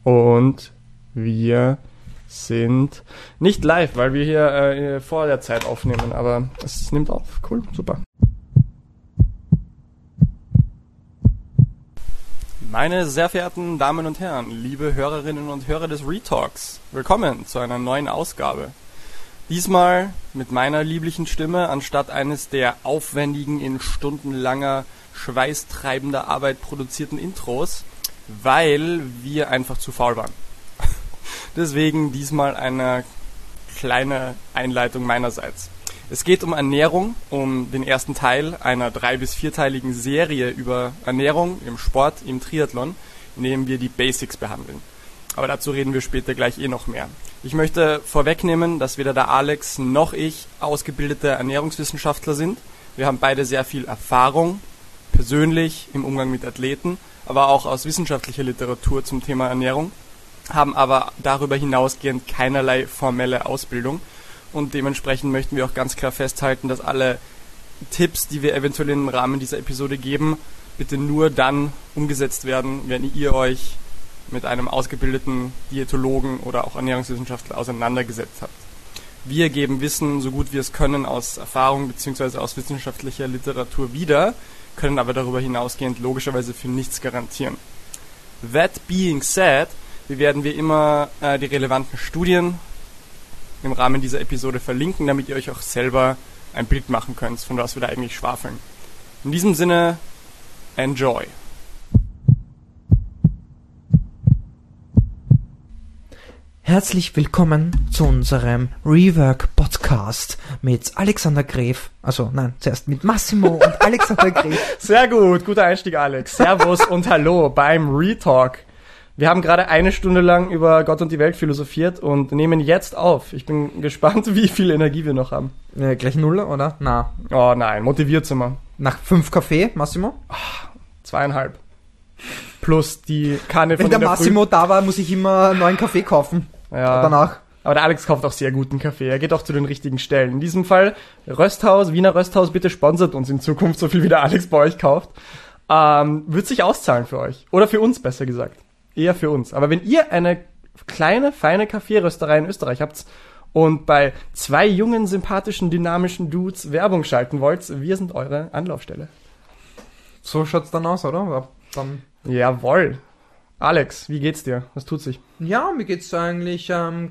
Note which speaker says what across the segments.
Speaker 1: Und wir sind nicht live, weil wir hier vor der Zeit aufnehmen, aber es nimmt auf. Cool, super. Meine sehr verehrten Damen und Herren, liebe Hörerinnen und Hörer des Retalks, willkommen zu einer neuen Ausgabe. Diesmal mit meiner lieblichen Stimme anstatt eines der aufwendigen, in stundenlanger, schweißtreibender Arbeit produzierten Intros, weil wir einfach zu faul waren. Deswegen diesmal eine kleine Einleitung meinerseits. Es geht um Ernährung, um den ersten Teil einer 3- bis 4-teiligen Serie über Ernährung im Sport, im Triathlon, in dem wir die Basics behandeln. Aber dazu reden wir später gleich noch mehr. Ich möchte vorwegnehmen, dass weder der Alex noch ich ausgebildete Ernährungswissenschaftler sind. Wir haben beide sehr viel Erfahrung, persönlich im Umgang mit Athleten, aber auch aus wissenschaftlicher Literatur zum Thema Ernährung, haben aber darüber hinausgehend keinerlei formelle Ausbildung. Und dementsprechend möchten wir auch ganz klar festhalten, dass alle Tipps, die wir eventuell im Rahmen dieser Episode geben, bitte nur dann umgesetzt werden, wenn ihr euch mit einem ausgebildeten Diätologen oder auch Ernährungswissenschaftler auseinandergesetzt habt. Wir geben Wissen, so gut wir es können, aus Erfahrung bzw. aus wissenschaftlicher Literatur wieder, können aber darüber hinausgehend logischerweise für nichts garantieren. That being said, werden wir immer die relevanten Studien im Rahmen dieser Episode verlinken, damit ihr euch auch selber ein Bild machen könnt, von was wir da eigentlich schwafeln. In diesem Sinne, enjoy!
Speaker 2: Herzlich willkommen zu unserem Rework-Podcast mit Alexander Gref, zuerst mit Massimo und Alexander Gref.
Speaker 1: Sehr gut, guter Einstieg, Alex. Servus und hallo beim Retalk. Wir haben gerade 1 Stunde lang über Gott und die Welt philosophiert und nehmen jetzt auf. Ich bin gespannt, wie viel Energie wir noch haben.
Speaker 2: Gleich 0, oder? Na.
Speaker 1: Oh nein, motiviert sind wir.
Speaker 2: Nach 5 Kaffee, Massimo?
Speaker 1: 2,5. Plus die Kanne von
Speaker 2: Wenn der Massimo da war, muss ich immer 9 Kaffee kaufen.
Speaker 1: Ja.
Speaker 2: Danach.
Speaker 1: Aber der Alex kauft auch sehr guten Kaffee. Er geht auch zu den richtigen Stellen. In diesem Fall Rösthaus, Wiener Rösthaus, bitte sponsert uns in Zukunft so viel, wie der Alex bei euch kauft. Wird sich auszahlen für euch. Oder für uns, besser gesagt. Eher für uns. Aber wenn ihr eine kleine, feine Kaffeerösterei in Österreich habt und bei 2 jungen, sympathischen, dynamischen Dudes Werbung schalten wollt, wir sind eure Anlaufstelle.
Speaker 2: So schaut's dann aus, oder? Dann.
Speaker 1: Jawohl. Alex, wie geht's dir? Was tut sich?
Speaker 2: Ja, mir geht's eigentlich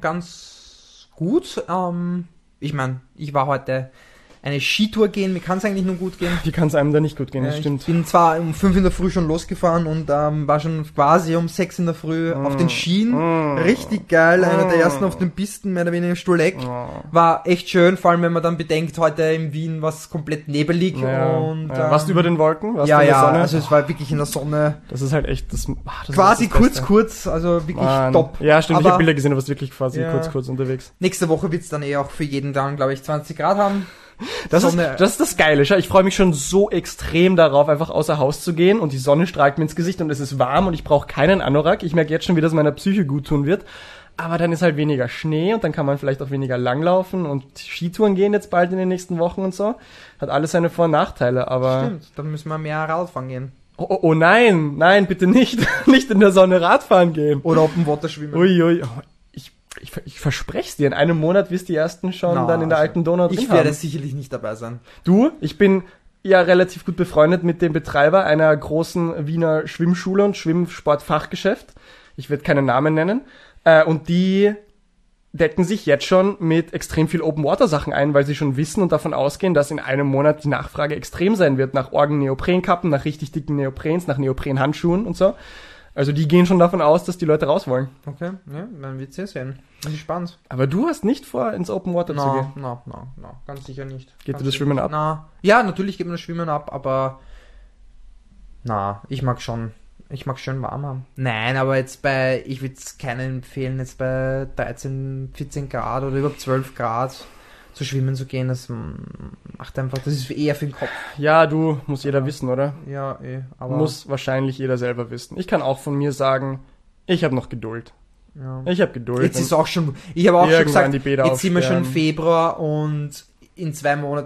Speaker 2: ganz gut. Ich meine, ich war heute eine Skitour gehen. Mir kann es eigentlich nur gut gehen.
Speaker 1: Wie kann es einem da nicht gut gehen? Das stimmt.
Speaker 2: Ich bin zwar um 5 in der Früh schon losgefahren und war schon quasi um 6 in der Früh auf den Schienen. Richtig geil. Einer der ersten auf den Pisten, mehr oder weniger Stolleck. War echt schön, vor allem wenn man dann bedenkt, heute in Wien war es komplett nebelig.
Speaker 1: Ja,
Speaker 2: und
Speaker 1: warst du über den Wolken? Warst
Speaker 2: ja,
Speaker 1: du in der Sonne?
Speaker 2: Also es war wirklich in der Sonne.
Speaker 1: Das ist halt echt das
Speaker 2: quasi
Speaker 1: das
Speaker 2: kurz, also wirklich top.
Speaker 1: Ja, stimmt,
Speaker 2: Aber
Speaker 1: ich habe Bilder gesehen, du warst wirklich quasi kurz unterwegs.
Speaker 2: Nächste Woche wird's dann auch für jeden dann, glaube ich, 20 Grad haben.
Speaker 1: Das ist das Geile. Ich freue mich schon so extrem darauf, einfach außer Haus zu gehen und die Sonne strahlt mir ins Gesicht und es ist warm und ich brauche keinen Anorak. Ich merke jetzt schon, wie das meiner Psyche gut tun wird. Aber dann ist halt weniger Schnee und dann kann man vielleicht auch weniger langlaufen und Skitouren gehen jetzt bald in den nächsten Wochen und so. Hat alles seine Vor- und Nachteile, aber...
Speaker 2: Stimmt, dann müssen wir mehr Radfahren gehen.
Speaker 1: Oh nein, bitte nicht. Nicht in der Sonne Radfahren gehen.
Speaker 2: Oder Open Water schwimmen.
Speaker 1: Ui. Ich verspreche es dir, in einem Monat wirst die ersten schon dann in der alten Donau drin
Speaker 2: Ich werde sicherlich nicht dabei sein.
Speaker 1: Du, ich bin ja relativ gut befreundet mit dem Betreiber einer großen Wiener Schwimmschule und Schwimmsportfachgeschäft. Ich werde keinen Namen nennen. Und die decken sich jetzt schon mit extrem viel Open-Water-Sachen ein, weil sie schon wissen und davon ausgehen, dass in einem Monat die Nachfrage extrem sein wird nach Orgen-Neoprenkappen, nach richtig dicken Neoprens, nach Neopren-Handschuhen und so. Also die gehen schon davon aus, dass die Leute raus wollen.
Speaker 2: Okay, ja, dann wird's ja sehen. Bin gespannt.
Speaker 1: Aber du hast nicht vor, ins Open Water zu gehen?
Speaker 2: Na, ganz sicher nicht.
Speaker 1: Geht dir das Schwimmen ab?
Speaker 2: Na, ja, natürlich geht mir das Schwimmen ab, aber ich mag schön warm haben. Nein, aber ich würde es keinen empfehlen, jetzt bei 13, 14 Grad oder überhaupt 12 Grad zu schwimmen zu gehen. Das macht einfach, das ist eher für den Kopf.
Speaker 1: Ja, muss jeder wissen, oder?
Speaker 2: Ja, aber...
Speaker 1: Muss wahrscheinlich jeder selber wissen. Ich kann auch von mir sagen, ich habe noch Geduld.
Speaker 2: Ja.
Speaker 1: Ich habe Geduld.
Speaker 2: Jetzt ist auch schon... Ich habe auch schon gesagt,
Speaker 1: die Bäder
Speaker 2: jetzt sind wir schon im
Speaker 1: aufsperren.
Speaker 2: Februar und in 2 Monaten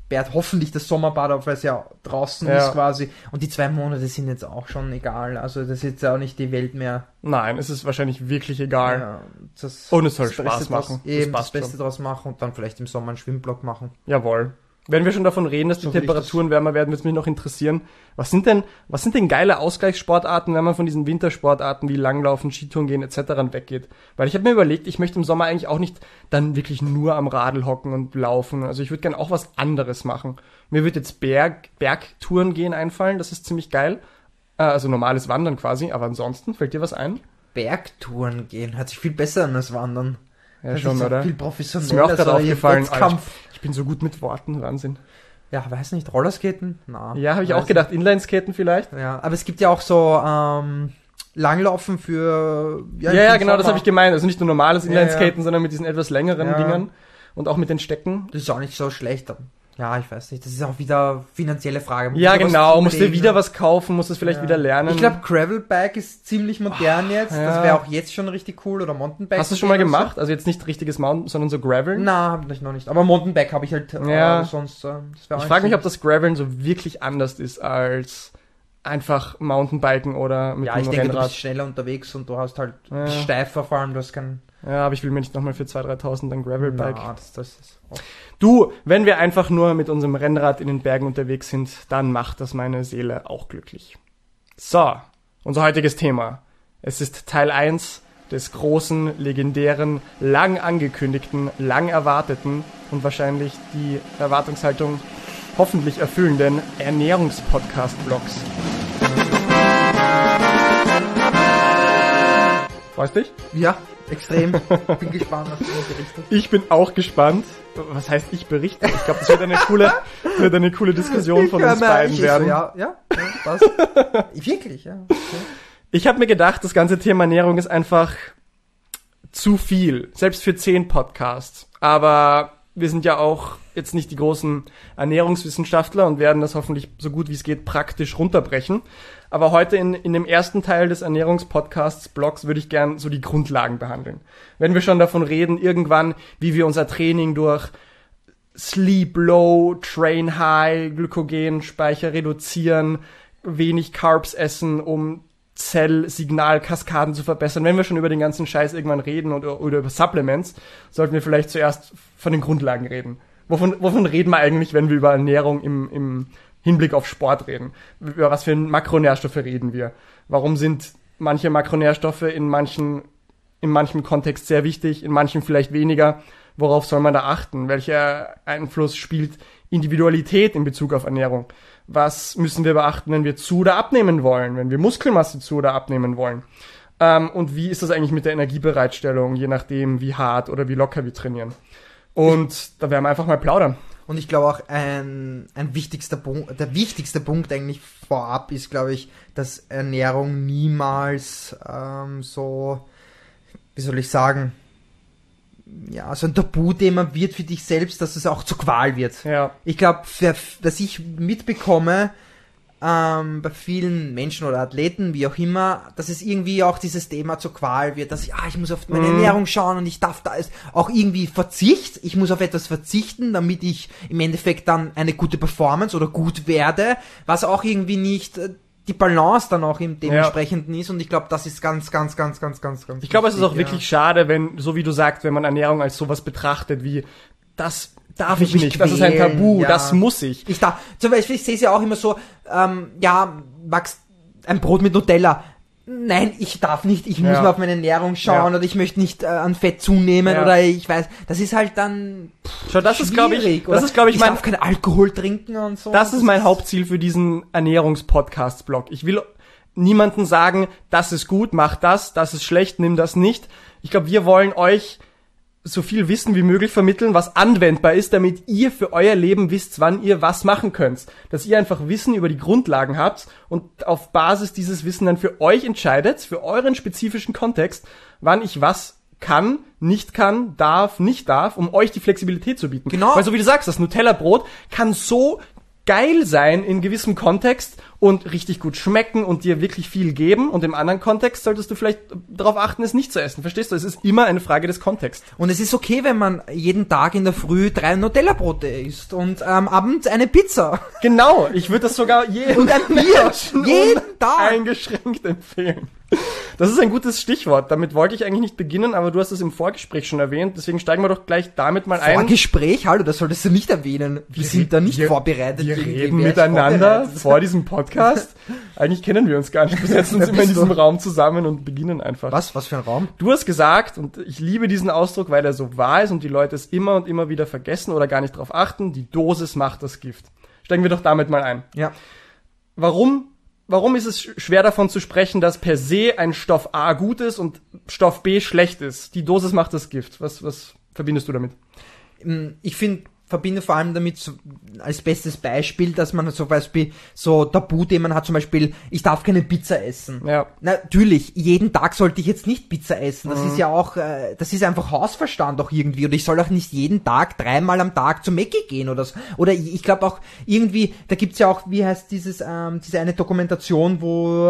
Speaker 2: sperrt hoffentlich das Sommerbad auf, weil es ja draußen ist quasi. Und die 2 Monate sind jetzt auch schon egal. Also das ist jetzt auch nicht die Welt mehr.
Speaker 1: Nein, es ist wahrscheinlich wirklich egal.
Speaker 2: Ja,
Speaker 1: und es soll Spaß machen.
Speaker 2: Das Beste draus machen und dann vielleicht im Sommer einen Schwimmblock machen.
Speaker 1: Jawohl. Wenn wir schon davon reden, dass die Temperaturen wärmer werden, wird es mich noch interessieren. Was sind denn geile Ausgleichssportarten, wenn man von diesen Wintersportarten wie Langlaufen, Skitouren gehen etc. weggeht? Weil ich habe mir überlegt, ich möchte im Sommer eigentlich auch nicht dann wirklich nur am Radl hocken und laufen. Also ich würde gerne auch was anderes machen. Mir wird jetzt Bergtouren gehen einfallen, das ist ziemlich geil. Also normales Wandern quasi, aber ansonsten, fällt dir was ein?
Speaker 2: Bergtouren gehen, hört sich viel besser an als Wandern.
Speaker 1: Ja, schon, oder?
Speaker 2: Viel professioneller.
Speaker 1: Ist mir auch gerade aufgefallen.
Speaker 2: Ich
Speaker 1: bin so gut mit Worten, Wahnsinn.
Speaker 2: Ja, weiß nicht, Rollerskaten? Na.
Speaker 1: Ja, habe ich auch gedacht, Inlineskaten vielleicht.
Speaker 2: Ja, aber es gibt ja auch so Langlaufen für...
Speaker 1: Ja, genau, das habe ich gemeint. Also nicht nur normales Inlineskaten, sondern mit diesen etwas längeren Dingern und auch mit den Stecken.
Speaker 2: Das ist auch nicht so schlecht. Ja, ich weiß nicht. Das ist auch wieder finanzielle Frage.
Speaker 1: Ja, genau. Musst du wieder was kaufen, musst es vielleicht wieder lernen.
Speaker 2: Ich glaube, Gravelbike ist ziemlich modern jetzt. Ja. Das wäre auch jetzt schon richtig cool. Oder Mountainbike.
Speaker 1: Hast du schon mal gemacht? So? Also jetzt nicht richtiges Mountain, sondern so Graveln?
Speaker 2: Na, hab ich noch nicht. Aber Mountainbike habe ich halt sonst.
Speaker 1: Ich frage mich, ob das Graveln so wirklich anders ist als einfach Mountainbiken oder mit dem Rennrad. Ja, ich denke,
Speaker 2: du bist schneller unterwegs und du hast halt steifer, vor allem, du hast keinen...
Speaker 1: Ja, aber ich will mir nicht nochmal für 2.000, 3.000 ein Gravelbike.
Speaker 2: Ja, das ist auch.
Speaker 1: Du, wenn wir einfach nur mit unserem Rennrad in den Bergen unterwegs sind, dann macht das meine Seele auch glücklich. So, unser heutiges Thema. Es ist Teil 1 des großen, legendären, lang angekündigten, lang erwarteten und wahrscheinlich die Erwartungshaltung hoffentlich erfüllenden Ernährungspodcast-Blogs. Freust dich?
Speaker 2: Ja, extrem. Bin gespannt, was du berichtest.
Speaker 1: Ich bin auch gespannt. Was heißt ich berichte? Ich glaube, das wird eine coole Diskussion von uns beiden werden.
Speaker 2: So, ja, was? Wirklich, ja. Okay.
Speaker 1: Ich habe mir gedacht, das ganze Thema Ernährung ist einfach zu viel. Selbst für 10 Podcasts. Aber wir sind ja auch jetzt nicht die großen Ernährungswissenschaftler und werden das hoffentlich so gut wie es geht praktisch runterbrechen. Aber heute in dem ersten Teil des Ernährungspodcasts-Blogs würde ich gern so die Grundlagen behandeln. Wenn wir schon davon reden, irgendwann, wie wir unser Training durch Sleep Low, Train High, Glykogenspeicher reduzieren, wenig Carbs essen, um Zellsignalkaskaden zu verbessern. Wenn wir schon über den ganzen Scheiß irgendwann reden oder über Supplements, sollten wir vielleicht zuerst von den Grundlagen reden. Wovon reden wir eigentlich, wenn wir über Ernährung im Hinblick auf Sport reden? Über was für Makronährstoffe reden wir? Warum sind manche Makronährstoffe in manchem Kontext sehr wichtig, in manchem vielleicht weniger? Worauf soll man da achten? Welcher Einfluss spielt Individualität in Bezug auf Ernährung? Was müssen wir beachten, wenn wir zu oder abnehmen wollen, wenn wir Muskelmasse zu oder abnehmen wollen? Und wie ist das eigentlich mit der Energiebereitstellung, je nachdem, wie hart oder wie locker wir trainieren? Und da werden wir einfach mal plaudern.
Speaker 2: Und ich glaube auch, der wichtigste Punkt eigentlich vorab ist, glaube ich, dass Ernährung niemals so, wie soll ich sagen, ja, so ein Tabuthema wird für dich selbst, dass es auch zur Qual wird. Ja. Ich glaube, was ich mitbekomme, bei vielen Menschen oder Athleten, wie auch immer, dass es irgendwie auch dieses Thema zur Qual wird, dass ich muss auf meine Ernährung schauen und ich darf da auch irgendwie Verzicht, ich muss auf etwas verzichten, damit ich im Endeffekt dann eine gute Performance oder gut werde, was auch irgendwie nicht die Balance dann auch im dementsprechenden ist und ich glaube, das ist ganz
Speaker 1: Ich glaube, es ist auch wirklich schade, wenn, so wie du sagst, wenn man Ernährung als sowas betrachtet, wie das darf ich nicht, das ist ein Tabu, das muss ich.
Speaker 2: Zum Beispiel, ich sehe es ja auch immer so, Max, ein Brot mit Nutella. Nein, ich darf nicht, ich muss mal auf meine Ernährung schauen oder ich möchte nicht an Fett zunehmen oder ich weiß, das ist halt dann
Speaker 1: das ist, glaube ich,
Speaker 2: ich darf keinen Alkohol trinken und so.
Speaker 1: Das ist mein Hauptziel für diesen Ernährungspodcast-Blog. Ich will niemandem sagen, das ist gut, mach das ist schlecht, nimm das nicht. Ich glaube, wir wollen euch so viel Wissen wie möglich vermitteln, was anwendbar ist, damit ihr für euer Leben wisst, wann ihr was machen könnt. Dass ihr einfach Wissen über die Grundlagen habt und auf Basis dieses Wissen dann für euch entscheidet, für euren spezifischen Kontext, wann ich was kann, nicht kann, darf, nicht darf, um euch die Flexibilität zu bieten.
Speaker 2: Genau.
Speaker 1: Weil so wie du sagst, das Nutella-Brot kann so geil sein in gewissem Kontext und richtig gut schmecken und dir wirklich viel geben. Und im anderen Kontext solltest du vielleicht darauf achten, es nicht zu essen. Verstehst du? Es ist immer eine Frage des Kontexts.
Speaker 2: Und es ist okay, wenn man jeden Tag in der Früh 3 Nutella-Brote isst und abends eine Pizza.
Speaker 1: Genau, ich würde das sogar jedem
Speaker 2: Und ein Bier. Jeden Tag.
Speaker 1: eingeschränkt empfehlen. Das ist ein gutes Stichwort. Damit wollte ich eigentlich nicht beginnen, aber du hast es im Vorgespräch schon erwähnt. Deswegen steigen wir doch gleich damit mal ein.
Speaker 2: Vorgespräch? Hallo, das solltest du nicht erwähnen. Wir sind da nicht vorbereitet.
Speaker 1: Wir
Speaker 2: irgendwie.
Speaker 1: reden
Speaker 2: Wer ist
Speaker 1: miteinander
Speaker 2: vorbereitet?
Speaker 1: vor diesem Podcast. Eigentlich kennen wir uns gar nicht. Wir setzen uns immer in diesem Raum zusammen und beginnen einfach.
Speaker 2: Was für ein Raum?
Speaker 1: Du hast gesagt, und ich liebe diesen Ausdruck, weil er so wahr ist und die Leute es immer und immer wieder vergessen oder gar nicht drauf achten, die Dosis macht das Gift. Steigen wir doch damit mal ein.
Speaker 2: Ja.
Speaker 1: Warum ist es schwer davon zu sprechen, dass per se ein Stoff A gut ist und Stoff B schlecht ist? Die Dosis macht das Gift. Was verbindest du damit?
Speaker 2: Ich verbinde vor allem damit so, als bestes Beispiel, dass man zum Beispiel so Tabuthemen hat, zum Beispiel, ich darf keine Pizza essen.
Speaker 1: Ja.
Speaker 2: Natürlich, jeden Tag sollte ich jetzt nicht Pizza essen. Das ist ja auch, das ist einfach Hausverstand auch irgendwie. Und ich soll auch nicht jeden Tag 3-mal am Tag zu Mäcki gehen oder so. Oder ich glaube auch irgendwie, da gibt's ja auch, wie heißt diese eine Dokumentation, wo,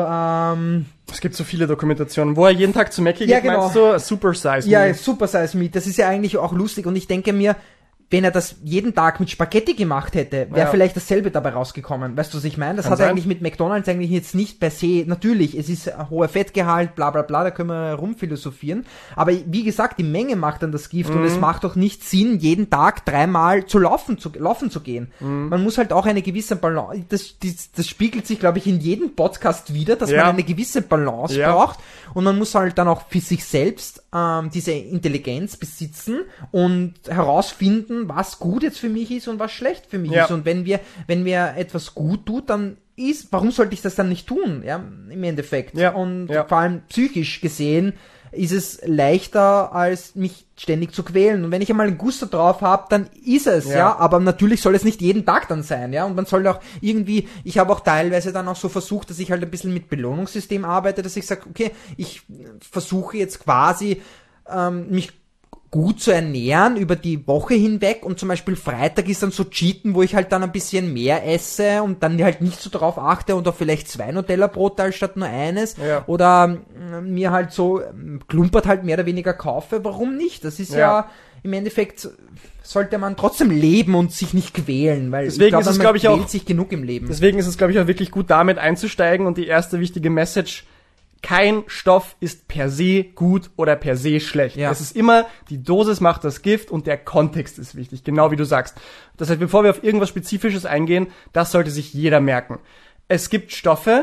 Speaker 1: Es gibt so viele Dokumentationen, wo er jeden Tag zu Mäcki geht,
Speaker 2: Ja, genau.
Speaker 1: meinst du? Super Size Me.
Speaker 2: ja, Super Size Me, das ist ja eigentlich auch lustig. Und ich denke mir, wenn er das jeden Tag mit Spaghetti gemacht hätte, wäre vielleicht dasselbe dabei rausgekommen. Weißt du, was ich meine? Das
Speaker 1: Kann
Speaker 2: hat
Speaker 1: sein.
Speaker 2: eigentlich mit McDonald's eigentlich jetzt nicht per se, natürlich, es ist ein hoher Fettgehalt, bla bla bla, da können wir rumphilosophieren. Aber wie gesagt, die Menge macht dann das Gift und es macht doch nicht Sinn, jeden Tag 3-mal laufen zu gehen. Man muss halt auch eine gewisse Balance, das spiegelt sich, glaube ich, in jedem Podcast wieder, dass man eine gewisse Balance braucht und man muss halt dann auch für sich selbst diese Intelligenz besitzen und herausfinden, was gut jetzt für mich ist und was schlecht für mich ist. Und wenn mir etwas gut tut, dann warum sollte ich das dann nicht tun? Ja, im Endeffekt.
Speaker 1: Ja.
Speaker 2: Und vor allem psychisch gesehen ist es leichter, als mich ständig zu quälen. Und wenn ich einmal einen Gusto drauf habe, dann ist es, aber natürlich soll es nicht jeden Tag dann sein, ja. Und man soll auch irgendwie, ich habe auch teilweise dann auch so versucht, dass ich halt ein bisschen mit Belohnungssystem arbeite, dass ich sage, okay, ich versuche jetzt quasi mich gut zu ernähren über die Woche hinweg und zum Beispiel Freitag ist dann so Cheaten, wo ich halt dann ein bisschen mehr esse und dann halt nicht so darauf achte und auch vielleicht 2 Nutella-Brote als statt nur eines oder mir halt so klumpert halt mehr oder weniger kaufe. Warum nicht? Das ist ja im Endeffekt sollte man trotzdem leben und sich nicht quälen, weil
Speaker 1: deswegen ist es, glaube ich, auch
Speaker 2: sich genug im Leben.
Speaker 1: Deswegen ist es, glaube ich, auch wirklich gut, damit einzusteigen und die erste wichtige Message: Kein Stoff ist per se gut oder per se schlecht.
Speaker 2: Ja.
Speaker 1: Es ist immer, die Dosis macht das Gift und der Kontext ist wichtig, genau wie du sagst. Das heißt, bevor wir auf irgendwas Spezifisches eingehen, das sollte sich jeder merken. Es gibt Stoffe,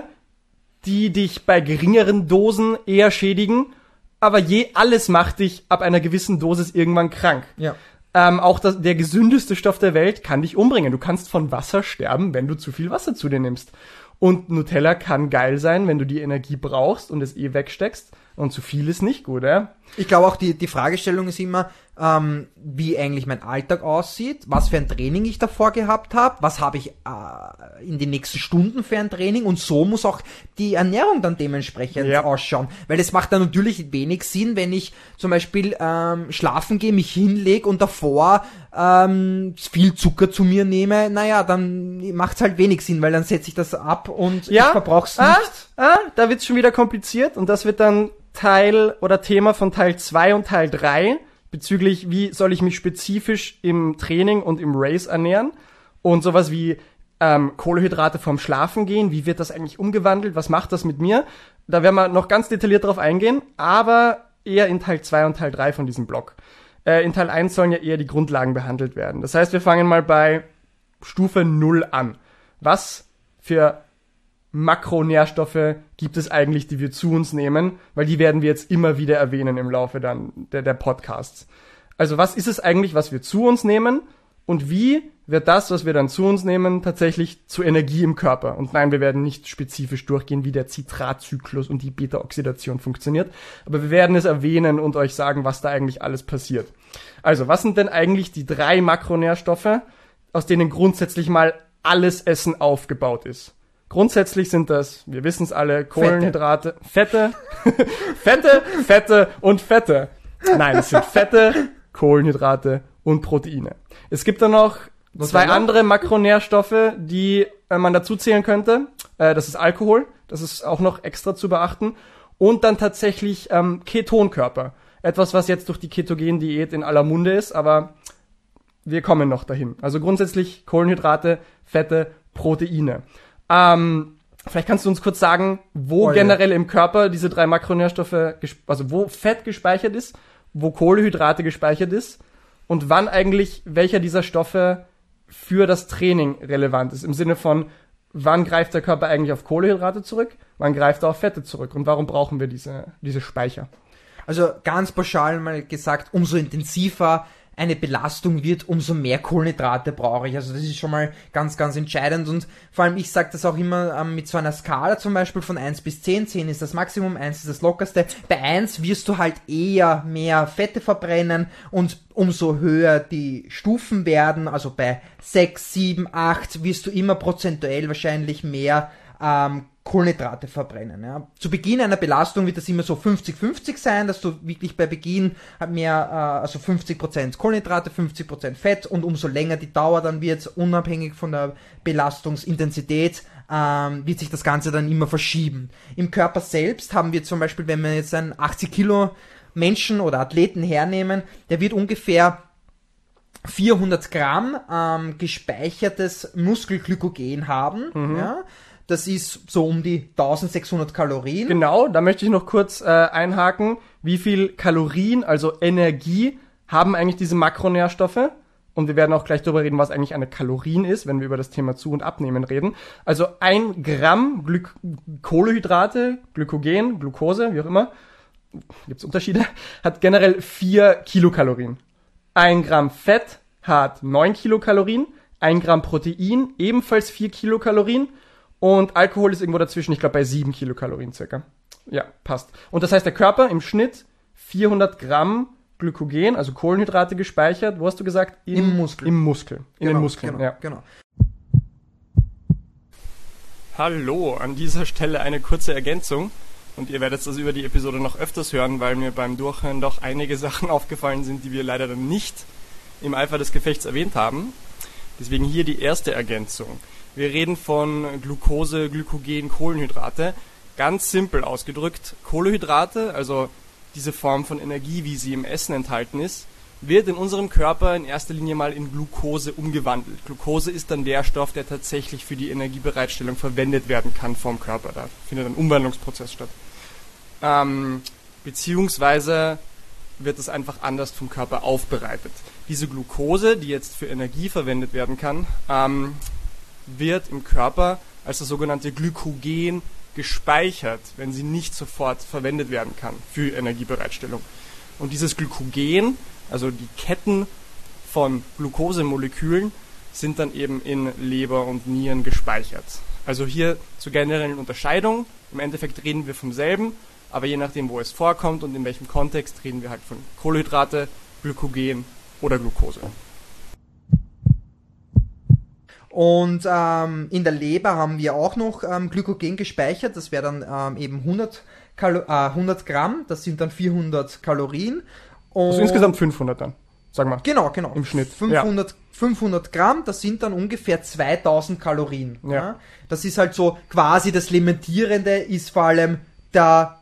Speaker 1: die dich bei geringeren Dosen eher schädigen, aber alles macht dich ab einer gewissen Dosis irgendwann krank.
Speaker 2: Ja.
Speaker 1: Auch der gesündeste Stoff der Welt kann dich umbringen. Du kannst von Wasser sterben, wenn du zu viel Wasser zu dir nimmst. Und Nutella kann geil sein, wenn du die Energie brauchst und es wegsteckst. Und zu viel ist nicht gut, ja?
Speaker 2: Ich glaube auch, die Fragestellung ist immer, wie eigentlich mein Alltag aussieht, was für ein Training ich davor gehabt habe, was habe ich in den nächsten Stunden für ein Training und so muss auch die Ernährung dann dementsprechend ausschauen. Weil es macht dann natürlich wenig Sinn, wenn ich zum Beispiel schlafen gehe, mich hinlege und davor viel Zucker zu mir nehme, naja, dann macht's halt wenig Sinn, weil dann setze ich das ab und ich verbrauch's nicht.
Speaker 1: Da wird's schon wieder kompliziert und das wird dann Teil oder Thema von Teil 2 und Teil 3 bezüglich, wie soll ich mich spezifisch im Training und im Race ernähren und sowas wie Kohlenhydrate vorm Schlafen gehen, wie wird das eigentlich umgewandelt, was macht das mit mir? Da werden wir noch ganz detailliert drauf eingehen, aber eher in Teil 2 und Teil 3 von diesem Blog. In Teil 1 sollen ja eher die Grundlagen behandelt werden. Das heißt, wir fangen mal bei Stufe 0 an. Was für Makronährstoffe gibt es eigentlich, die wir zu uns nehmen? Weil die werden wir jetzt immer wieder erwähnen im Laufe dann der Podcasts. Also was ist es eigentlich, was wir zu uns nehmen? Und wie wird das, was wir dann zu uns nehmen, tatsächlich zu Energie im Körper? Und nein, wir werden nicht spezifisch durchgehen, wie der Zitratzyklus und die Beta-Oxidation funktioniert. Aber wir werden es erwähnen und euch sagen, was da eigentlich alles passiert. Also, was sind denn eigentlich die 3 Makronährstoffe, aus denen grundsätzlich mal alles Essen aufgebaut ist? Grundsätzlich sind das, wir wissen es alle, Kohlenhydrate, Fette und Fette. Nein, es sind Fette, Kohlenhydrate und Proteine. Es gibt dann noch Zwei andere Makronährstoffe, die man dazu zählen könnte. Das ist Alkohol, das ist auch noch extra zu beachten. Und dann tatsächlich Ketonkörper. Etwas, was jetzt durch die Ketogen-Diät in aller Munde ist, aber wir kommen noch dahin. Also grundsätzlich Kohlenhydrate, Fette, Proteine. Vielleicht kannst du uns kurz sagen, wo generell im Körper diese 3 Makronährstoffe, also wo Fett gespeichert ist, wo Kohlenhydrate gespeichert ist und wann eigentlich welcher dieser Stoffe für das Training relevant ist. Im Sinne von, wann greift der Körper eigentlich auf Kohlenhydrate zurück, wann greift er auf Fette zurück und warum brauchen wir diese Speicher?
Speaker 2: Also ganz pauschal mal gesagt, umso intensiver eine Belastung wird, umso mehr Kohlenhydrate brauche ich. Also das ist schon mal ganz, ganz entscheidend und vor allem ich sage das auch immer mit so einer Skala zum Beispiel von 1 bis 10. 10 ist das Maximum, 1 ist das Lockerste. Bei 1 wirst du halt eher mehr Fette verbrennen und umso höher die Stufen werden, also bei 6, 7, 8 wirst du immer prozentuell wahrscheinlich mehr Kohlenhydrate verbrennen. Ja. Zu Beginn einer Belastung wird das immer so 50-50 sein, dass du wirklich bei Beginn mehr, also 50% Kohlenhydrate, 50% Fett und umso länger die Dauer dann wird, unabhängig von der Belastungsintensität, wird sich das Ganze dann immer verschieben. Im Körper selbst haben wir zum Beispiel, wenn wir jetzt einen 80 Kilo Menschen oder Athleten hernehmen, der wird ungefähr 400 Gramm gespeichertes Muskelglykogen haben, ja. Das ist so um die 1600 Kalorien.
Speaker 1: Genau, da möchte ich noch kurz einhaken. Wie viel Kalorien, also Energie, haben eigentlich diese Makronährstoffe? Und wir werden auch gleich darüber reden, was eigentlich eine Kalorien ist, wenn wir über das Thema Zu- und Abnehmen reden. Also 1 Gramm Kohlenhydrate, Glykogen, Glucose, wie auch immer, gibt's Unterschiede, hat generell 4 Kilokalorien. 1 Gramm Fett hat 9 Kilokalorien, 1 Gramm Protein ebenfalls 4 Kilokalorien. Und Alkohol ist irgendwo dazwischen, ich glaube bei 7 Kilokalorien circa. Ja, passt. Und das heißt, der Körper im Schnitt 400 Gramm Glykogen, also Kohlenhydrate gespeichert, wo hast du gesagt?
Speaker 2: Im Muskel.
Speaker 1: Im Muskel, in den Muskeln,
Speaker 2: genau,
Speaker 1: ja.
Speaker 2: Genau.
Speaker 1: Hallo, an dieser Stelle eine kurze Ergänzung. Und ihr werdet das über die Episode noch öfters hören, weil mir beim Durchhören doch einige Sachen aufgefallen sind, die wir leider dann nicht im Eifer des Gefechts erwähnt haben. Deswegen hier die erste Ergänzung. Wir reden von Glucose, Glykogen, Kohlenhydrate. Ganz simpel ausgedrückt, Kohlenhydrate, also diese Form von Energie, wie sie im Essen enthalten ist, wird in unserem Körper in erster Linie mal in Glucose umgewandelt. Glucose ist dann der Stoff, der tatsächlich für die Energiebereitstellung verwendet werden kann vom Körper. Da findet ein Umwandlungsprozess statt. Beziehungsweise wird es einfach anders vom Körper aufbereitet. Diese Glucose, die jetzt für Energie verwendet werden kann, wird im Körper als das sogenannte Glykogen gespeichert, wenn sie nicht sofort verwendet werden kann für Energiebereitstellung. Und dieses Glykogen, also die Ketten von Glukosemolekülen, sind dann eben in Leber und Nieren gespeichert. Also hier zur generellen Unterscheidung, im Endeffekt reden wir vom selben, aber je nachdem, wo es vorkommt und in welchem Kontext, reden wir halt von Kohlenhydrate, Glykogen oder Glucose.
Speaker 2: Und in der Leber haben wir auch noch Glykogen gespeichert, das wäre dann eben 100 Gramm, das sind dann 400 Kalorien. Und
Speaker 1: also insgesamt 500 dann, sagen wir.
Speaker 2: Genau.
Speaker 1: Im Schnitt.
Speaker 2: 500 Gramm, das sind dann ungefähr 2000 Kalorien.
Speaker 1: Ja.
Speaker 2: Ja? Das ist halt so quasi das Limitierende, ist vor allem der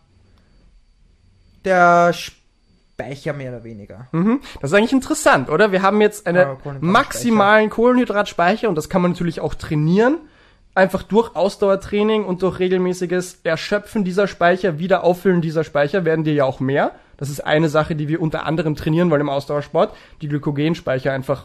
Speaker 2: Speicher mehr oder weniger.
Speaker 1: Das ist eigentlich interessant, oder? Wir haben jetzt einen maximalen Kohlenhydratspeicher und das kann man natürlich auch trainieren. Einfach durch Ausdauertraining und durch regelmäßiges Erschöpfen dieser Speicher, wieder auffüllen dieser Speicher, werden dir ja auch mehr. Das ist eine Sache, die wir unter anderem trainieren wollen im Ausdauersport. Die Glykogenspeicher einfach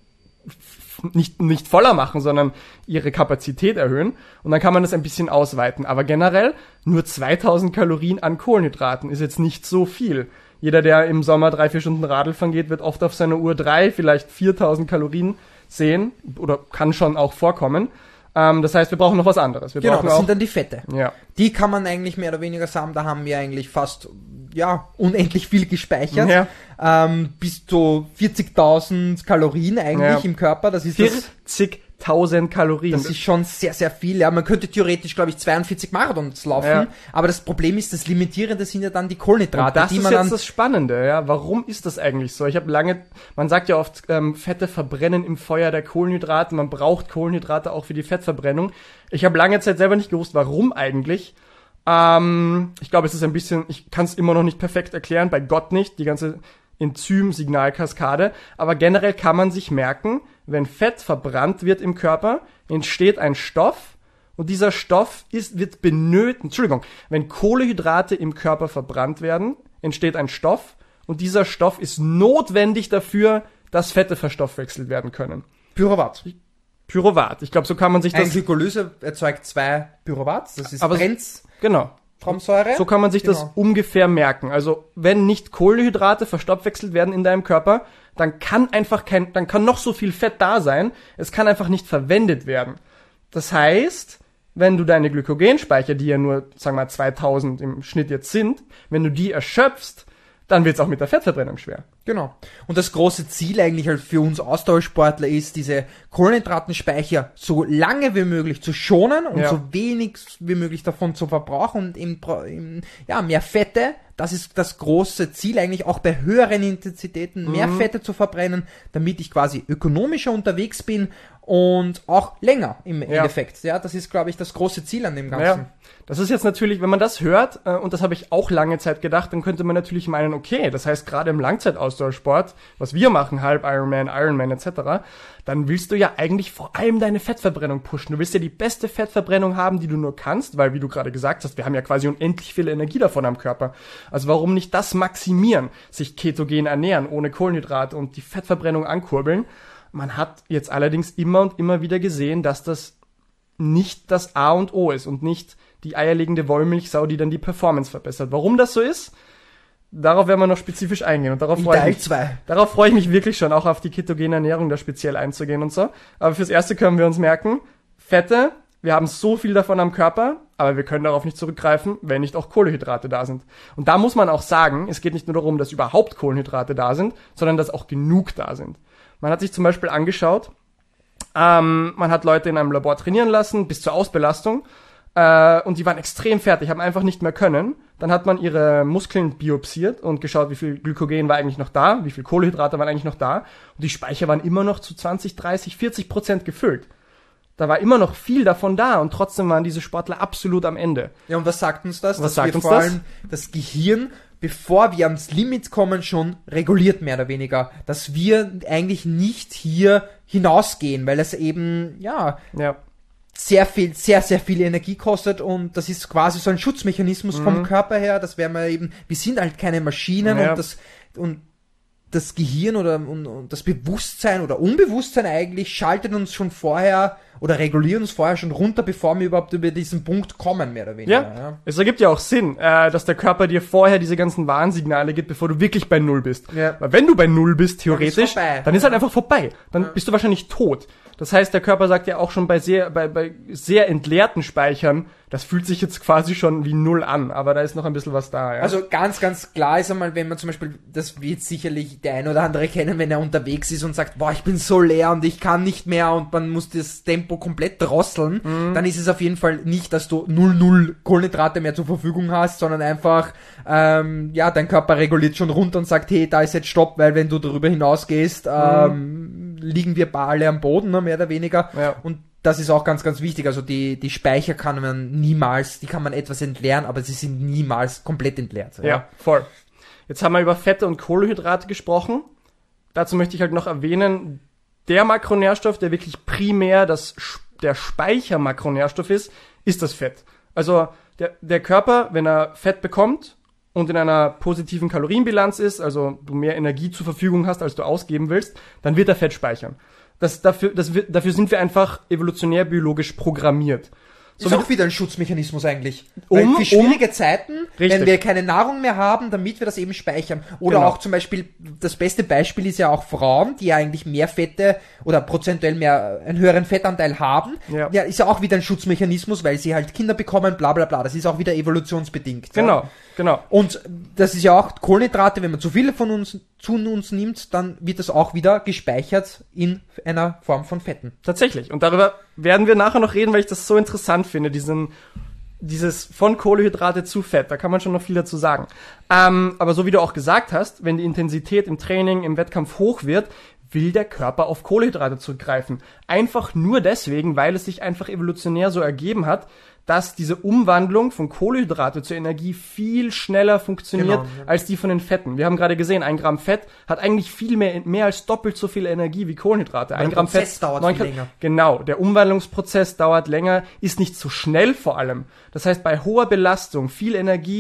Speaker 1: nicht voller machen, sondern ihre Kapazität erhöhen. Und dann kann man das ein bisschen ausweiten. Aber generell nur 2000 Kalorien an Kohlenhydraten ist jetzt nicht so viel. Jeder, der im Sommer 3-4 Stunden Radl fahren geht, wird oft auf seiner Uhr 3, vielleicht 4000 Kalorien sehen oder kann schon auch vorkommen. Das heißt, wir brauchen noch was anderes. Wir brauchen
Speaker 2: das sind dann die Fette.
Speaker 1: Ja.
Speaker 2: Die kann man eigentlich mehr oder weniger sagen, da haben wir eigentlich fast unendlich viel gespeichert.
Speaker 1: Ja.
Speaker 2: Bis zu 40.000 Kalorien eigentlich im Körper. Das ist
Speaker 1: 40.000 1000 Kalorien.
Speaker 2: Das ist schon sehr, sehr viel. Ja, man könnte theoretisch, glaube ich, 42 Marathons laufen, aber das Problem ist, das Limitierende sind ja dann die Kohlenhydrate.
Speaker 1: Und das ist jetzt das Spannende, ja. Warum ist das eigentlich so? Man sagt ja oft, Fette verbrennen im Feuer der Kohlenhydrate, man braucht Kohlenhydrate auch für die Fettverbrennung. Ich habe lange Zeit selber nicht gewusst, warum eigentlich. Ich glaube, es ist ein bisschen, ich kann es immer noch nicht perfekt erklären, bei Gott nicht, die ganze Enzym-Signalkaskade, aber generell kann man sich merken, wenn Fett verbrannt wird im Körper, entsteht ein Stoff und dieser Stoff wird benötigt, wenn Kohlenhydrate im Körper verbrannt werden, entsteht ein Stoff und dieser Stoff ist notwendig dafür, dass Fette verstoffwechselt werden können.
Speaker 2: Pyruvat.
Speaker 1: Ich glaube, so kann man sich das...
Speaker 2: Eine Glykolyse erzeugt 2 Pyruvats, das ist
Speaker 1: Genau.
Speaker 2: Traubensäure.
Speaker 1: So kann man sich das ungefähr merken. Also, wenn nicht Kohlenhydrate verstoffwechselt werden in deinem Körper, dann kann noch so viel Fett da sein, es kann einfach nicht verwendet werden. Das heißt, wenn du deine Glykogenspeicher, die ja nur, sagen wir mal, 2000 im Schnitt jetzt sind, wenn du die erschöpfst, dann wird's auch mit der Fettverbrennung schwer.
Speaker 2: Genau. Und das große Ziel eigentlich halt für uns Ausdauersportler ist, diese Kohlenhydratenspeicher so lange wie möglich zu schonen und so wenig wie möglich davon zu verbrauchen und eben mehr Fette. Das ist das große Ziel eigentlich auch bei höheren Intensitäten, mehr Fette zu verbrennen, damit ich quasi ökonomischer unterwegs bin und auch länger im Endeffekt. Ja, das ist, glaube ich, das große Ziel an dem Ganzen.
Speaker 1: Ja. Das ist jetzt natürlich, wenn man das hört, und das habe ich auch lange Zeit gedacht, dann könnte man natürlich meinen, okay, das heißt gerade im Langzeitausdauersport, was wir machen, Halb Ironman etc., dann willst du ja eigentlich vor allem deine Fettverbrennung pushen. Du willst ja die beste Fettverbrennung haben, die du nur kannst, weil, wie du gerade gesagt hast, wir haben ja quasi unendlich viel Energie davon am Körper. Also warum nicht das maximieren, sich ketogen ernähren, ohne Kohlenhydrate und die Fettverbrennung ankurbeln? Man hat jetzt allerdings immer und immer wieder gesehen, dass das nicht das A und O ist und nicht die eierlegende Wollmilchsau, die dann die Performance verbessert. Warum das so ist, darauf werden wir noch spezifisch eingehen. Und darauf freue ich mich wirklich schon, auch auf die ketogene Ernährung da speziell einzugehen und so. Aber fürs Erste können wir uns merken, Fette, wir haben so viel davon am Körper, aber wir können darauf nicht zurückgreifen, wenn nicht auch Kohlenhydrate da sind. Und da muss man auch sagen, es geht nicht nur darum, dass überhaupt Kohlenhydrate da sind, sondern dass auch genug da sind. Man hat sich zum Beispiel angeschaut, man hat Leute in einem Labor trainieren lassen, bis zur Ausbelastung, und die waren extrem fertig, haben einfach nicht mehr können. Dann hat man ihre Muskeln biopsiert und geschaut, wie viel Glykogen war eigentlich noch da, wie viel Kohlenhydrate waren eigentlich noch da. Und die Speicher waren immer noch zu 20, 30, 40% gefüllt. Da war immer noch viel davon da und trotzdem waren diese Sportler absolut am Ende.
Speaker 2: Ja, und was sagt uns das? Vor allem das Gehirn, bevor wir ans Limit kommen, schon reguliert, mehr oder weniger. Dass wir eigentlich nicht hier hinausgehen, weil es eben, sehr viel Energie kostet und das ist quasi so ein Schutzmechanismus vom Körper her, das wäre mal eben, wir sind halt keine Maschinen und das Gehirn und das Bewusstsein oder Unbewusstsein eigentlich schaltet uns schon vorher oder regulieren uns vorher schon runter, bevor wir überhaupt über diesen Punkt kommen, mehr oder weniger.
Speaker 1: Ja. Es ergibt ja auch Sinn, dass der Körper dir vorher diese ganzen Warnsignale gibt, bevor du wirklich bei Null bist. Ja. Weil wenn du bei Null bist, theoretisch, dann ist halt einfach vorbei. Dann bist du wahrscheinlich tot. Das heißt, der Körper sagt ja auch schon bei sehr entleerten Speichern, das fühlt sich jetzt quasi schon wie Null an, aber da ist noch ein bisschen was da. Ja?
Speaker 2: Also ganz, ganz klar ist einmal, wenn man zum Beispiel, das wird sicherlich der ein oder andere kennen, wenn er unterwegs ist und sagt, boah, ich bin so leer und ich kann nicht mehr und man muss das Tempo komplett drosseln, dann ist es auf jeden Fall nicht, dass du 0 Kohlenhydrate mehr zur Verfügung hast, sondern einfach, dein Körper reguliert schon runter und sagt, hey, da ist jetzt Stopp, weil wenn du darüber hinausgehst, liegen wir alle am Boden, ne, mehr oder weniger. Ja. Und das ist auch ganz, ganz wichtig. Also die Speicher kann man etwas entleeren, aber sie sind niemals komplett entleert.
Speaker 1: Ja, voll. Jetzt haben wir über Fette und Kohlenhydrate gesprochen. Dazu möchte ich halt noch erwähnen, der Makronährstoff, der wirklich primär der Speichermakronährstoff ist das Fett. Also der Körper, wenn er Fett bekommt und in einer positiven Kalorienbilanz ist, also du mehr Energie zur Verfügung hast, als du ausgeben willst, dann wird er Fett speichern. Dafür sind wir einfach evolutionär biologisch programmiert.
Speaker 2: Ist auch wieder ein Schutzmechanismus eigentlich. Weil für schwierige Zeiten, wenn wir keine Nahrung mehr haben, damit wir das eben speichern. Oder auch zum Beispiel, das beste Beispiel ist ja auch Frauen, die ja eigentlich mehr Fette oder prozentuell mehr einen höheren Fettanteil haben. Ja, ist ja auch wieder ein Schutzmechanismus, weil sie halt Kinder bekommen, bla bla bla. Das ist auch wieder evolutionsbedingt.
Speaker 1: Genau.
Speaker 2: Und das ist ja auch Kohlenhydrate, wenn wir zu viele von uns zu uns nimmt, dann wird das auch wieder gespeichert in einer Form von Fetten.
Speaker 1: Tatsächlich. Und darüber werden wir nachher noch reden, weil ich das so interessant finde, dieses von Kohlenhydrate zu Fett. Da kann man schon noch viel dazu sagen. Aber so wie du auch gesagt hast, wenn die Intensität im Training, im Wettkampf hoch wird, will der Körper auf Kohlenhydrate zurückgreifen. Einfach nur deswegen, weil es sich einfach evolutionär so ergeben hat, dass diese Umwandlung von Kohlenhydrate zur Energie viel schneller funktioniert als die von den Fetten. Wir haben gerade gesehen, 1 Gramm Fett hat eigentlich viel mehr als doppelt so viel Energie wie Kohlenhydrate. 1 Gramm Fett
Speaker 2: dauert viel länger.
Speaker 1: Genau, der Umwandlungsprozess dauert länger, ist nicht so schnell vor allem. Das heißt, bei hoher Belastung, viel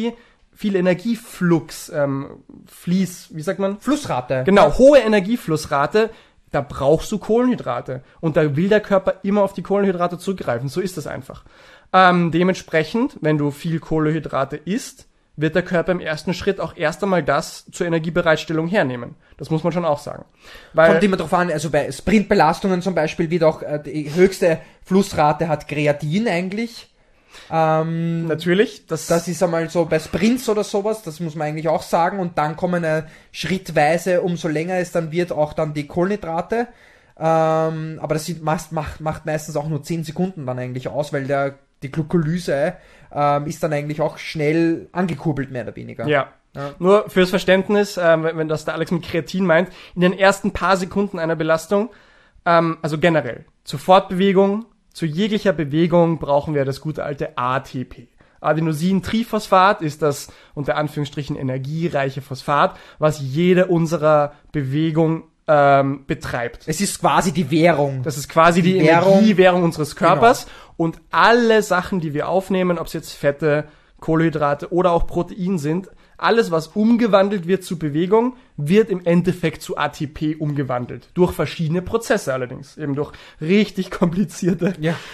Speaker 1: Energieflux, wie sagt man?
Speaker 2: Flussrate.
Speaker 1: Genau, hohe Energieflussrate, da brauchst du Kohlenhydrate. Und da will der Körper immer auf die Kohlenhydrate zurückgreifen. So ist das einfach. Dementsprechend, wenn du viel Kohlenhydrate isst, wird der Körper im ersten Schritt auch erst einmal das zur Energiebereitstellung hernehmen. Das muss man schon auch sagen.
Speaker 2: Kommt immer drauf an, also bei Sprintbelastungen zum Beispiel wird auch die höchste Flussrate hat Kreatin eigentlich.
Speaker 1: Natürlich.
Speaker 2: Das ist einmal so bei Sprints oder sowas, das muss man eigentlich auch sagen. Und dann kommen schrittweise, umso länger es dann wird, auch dann die Kohlenhydrate. Aber das macht meistens auch nur 10 Sekunden dann eigentlich aus, weil die Glykolyse ist dann eigentlich auch schnell angekurbelt, mehr oder weniger.
Speaker 1: Ja. Nur fürs Verständnis, wenn das der Alex mit Kreatin meint, in den ersten paar Sekunden einer Belastung, also generell, zur Fortbewegung, zu jeglicher Bewegung brauchen wir das gute alte ATP. Adenosintriphosphat ist das unter Anführungsstrichen energiereiche Phosphat, was jede unserer Bewegung betreibt.
Speaker 2: Es ist quasi die Währung.
Speaker 1: Das ist quasi die Energiewährung unseres Körpers. Genau. Und alle Sachen, die wir aufnehmen, ob es jetzt Fette, Kohlenhydrate oder auch Protein sind, alles, was umgewandelt wird zu Bewegung, wird im Endeffekt zu ATP umgewandelt. Durch verschiedene Prozesse allerdings. Eben durch wirklich komplizierte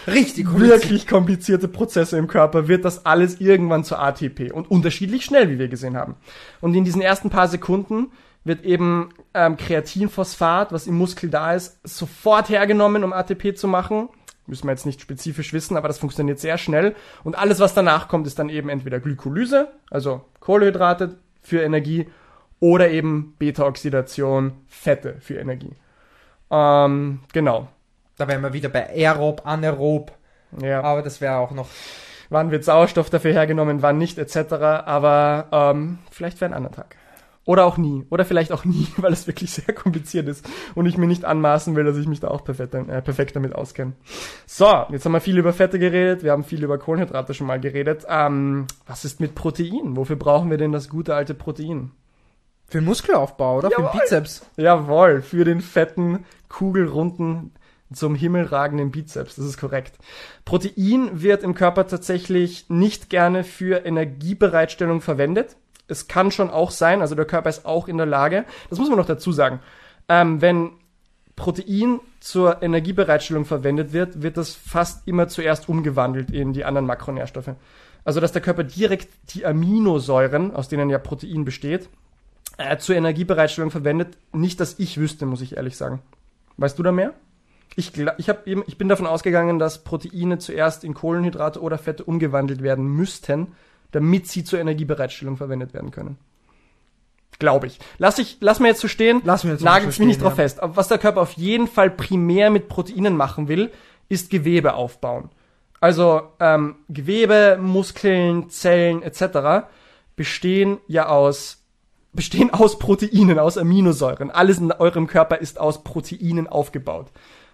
Speaker 1: Prozesse im Körper wird das alles irgendwann zu ATP. Und unterschiedlich schnell, wie wir gesehen haben. Und in diesen ersten paar Sekunden wird eben Kreatinphosphat, was im Muskel da ist, sofort hergenommen, um ATP zu machen. Müssen wir jetzt nicht spezifisch wissen, aber das funktioniert sehr schnell. Und alles, was danach kommt, ist dann eben entweder Glykolyse, also Kohlenhydrate für Energie, oder eben Beta-Oxidation, Fette für Energie. Genau.
Speaker 2: Da wären wir wieder bei Aerob, Anaerob.
Speaker 1: Ja.
Speaker 2: Aber das wäre auch noch...
Speaker 1: Wann wird Sauerstoff dafür hergenommen, wann nicht, etc. Aber vielleicht für einen anderen Tag. Oder auch nie. Oder vielleicht auch nie, weil es wirklich sehr kompliziert ist und ich mir nicht anmaßen will, dass ich mich da auch perfekt damit auskenne. So, jetzt haben wir viel über Fette geredet, wir haben viel über Kohlenhydrate schon mal geredet. Was ist mit Protein? Wofür brauchen wir denn das gute alte Protein?
Speaker 2: Für den Muskelaufbau, oder?
Speaker 1: Jawohl.
Speaker 2: Für den Bizeps.
Speaker 1: Jawohl, für den fetten, kugelrunden, zum Himmel ragenden Bizeps, das ist korrekt. Protein wird im Körper tatsächlich nicht gerne für Energiebereitstellung verwendet. Es kann schon auch sein, also der Körper ist auch in der Lage, das muss man noch dazu sagen, wenn Protein zur Energiebereitstellung verwendet wird, wird das fast immer zuerst umgewandelt in die anderen Makronährstoffe. Also dass der Körper direkt die Aminosäuren, aus denen ja Protein besteht, zur Energiebereitstellung verwendet, nicht, dass ich wüsste, muss ich ehrlich sagen. Weißt du da mehr? Ich bin davon ausgegangen, dass Proteine zuerst in Kohlenhydrate oder Fette umgewandelt werden müssten, damit sie zur Energiebereitstellung verwendet werden können. Glaube ich. Lass mir jetzt so stehen. Nagelt's mich nicht drauf fest. Aber was der Körper auf jeden Fall primär mit Proteinen machen will, ist Gewebe aufbauen. Also Gewebe, Muskeln, Zellen etc. bestehen aus Proteinen, aus Aminosäuren. Alles in eurem Körper ist aus Proteinen aufgebaut.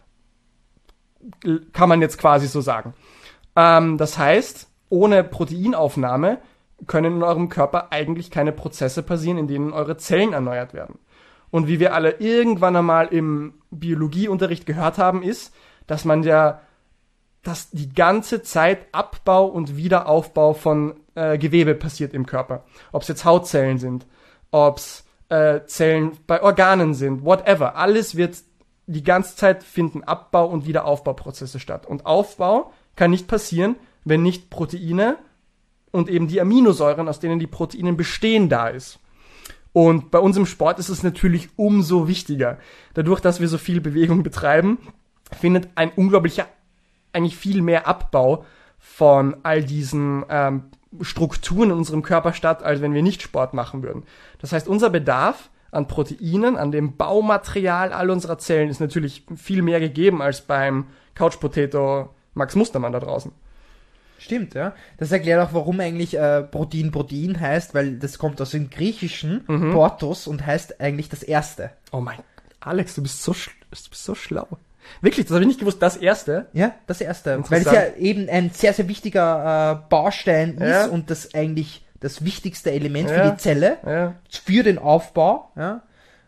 Speaker 1: Kann man jetzt quasi so sagen. Das heißt, ohne Proteinaufnahme können in eurem Körper eigentlich keine Prozesse passieren, in denen eure Zellen erneuert werden. Und wie wir alle irgendwann einmal im Biologieunterricht gehört haben, ist, dass die ganze Zeit Abbau und Wiederaufbau von Gewebe passiert im Körper. Ob es jetzt Hautzellen sind, ob es Zellen bei Organen sind, whatever. Alles die ganze Zeit finden Abbau- und Wiederaufbauprozesse statt. Und Aufbau kann nicht passieren, wenn nicht Proteine und eben die Aminosäuren, aus denen die Proteine bestehen, da ist. Und bei uns im Sport ist es natürlich umso wichtiger. Dadurch, dass wir so viel Bewegung betreiben, findet ein unglaublicher, eigentlich viel mehr Abbau von all diesen Strukturen in unserem Körper statt, als wenn wir nicht Sport machen würden. Das heißt, unser Bedarf an Proteinen, an dem Baumaterial all unserer Zellen ist natürlich viel mehr gegeben als beim Couch Potato Max Mustermann da draußen.
Speaker 2: Stimmt, ja. Das erklärt auch, warum eigentlich Protein heißt, weil das kommt aus dem Griechischen, Portos, und heißt eigentlich das Erste.
Speaker 1: Oh mein, Alex, du bist so schlau. Wirklich, das habe ich nicht gewusst, das Erste?
Speaker 2: Ja, das Erste. Weil es ja eben ein sehr, sehr wichtiger Baustein ist und das eigentlich das wichtigste Element für die Zelle, für den Aufbau. Ja,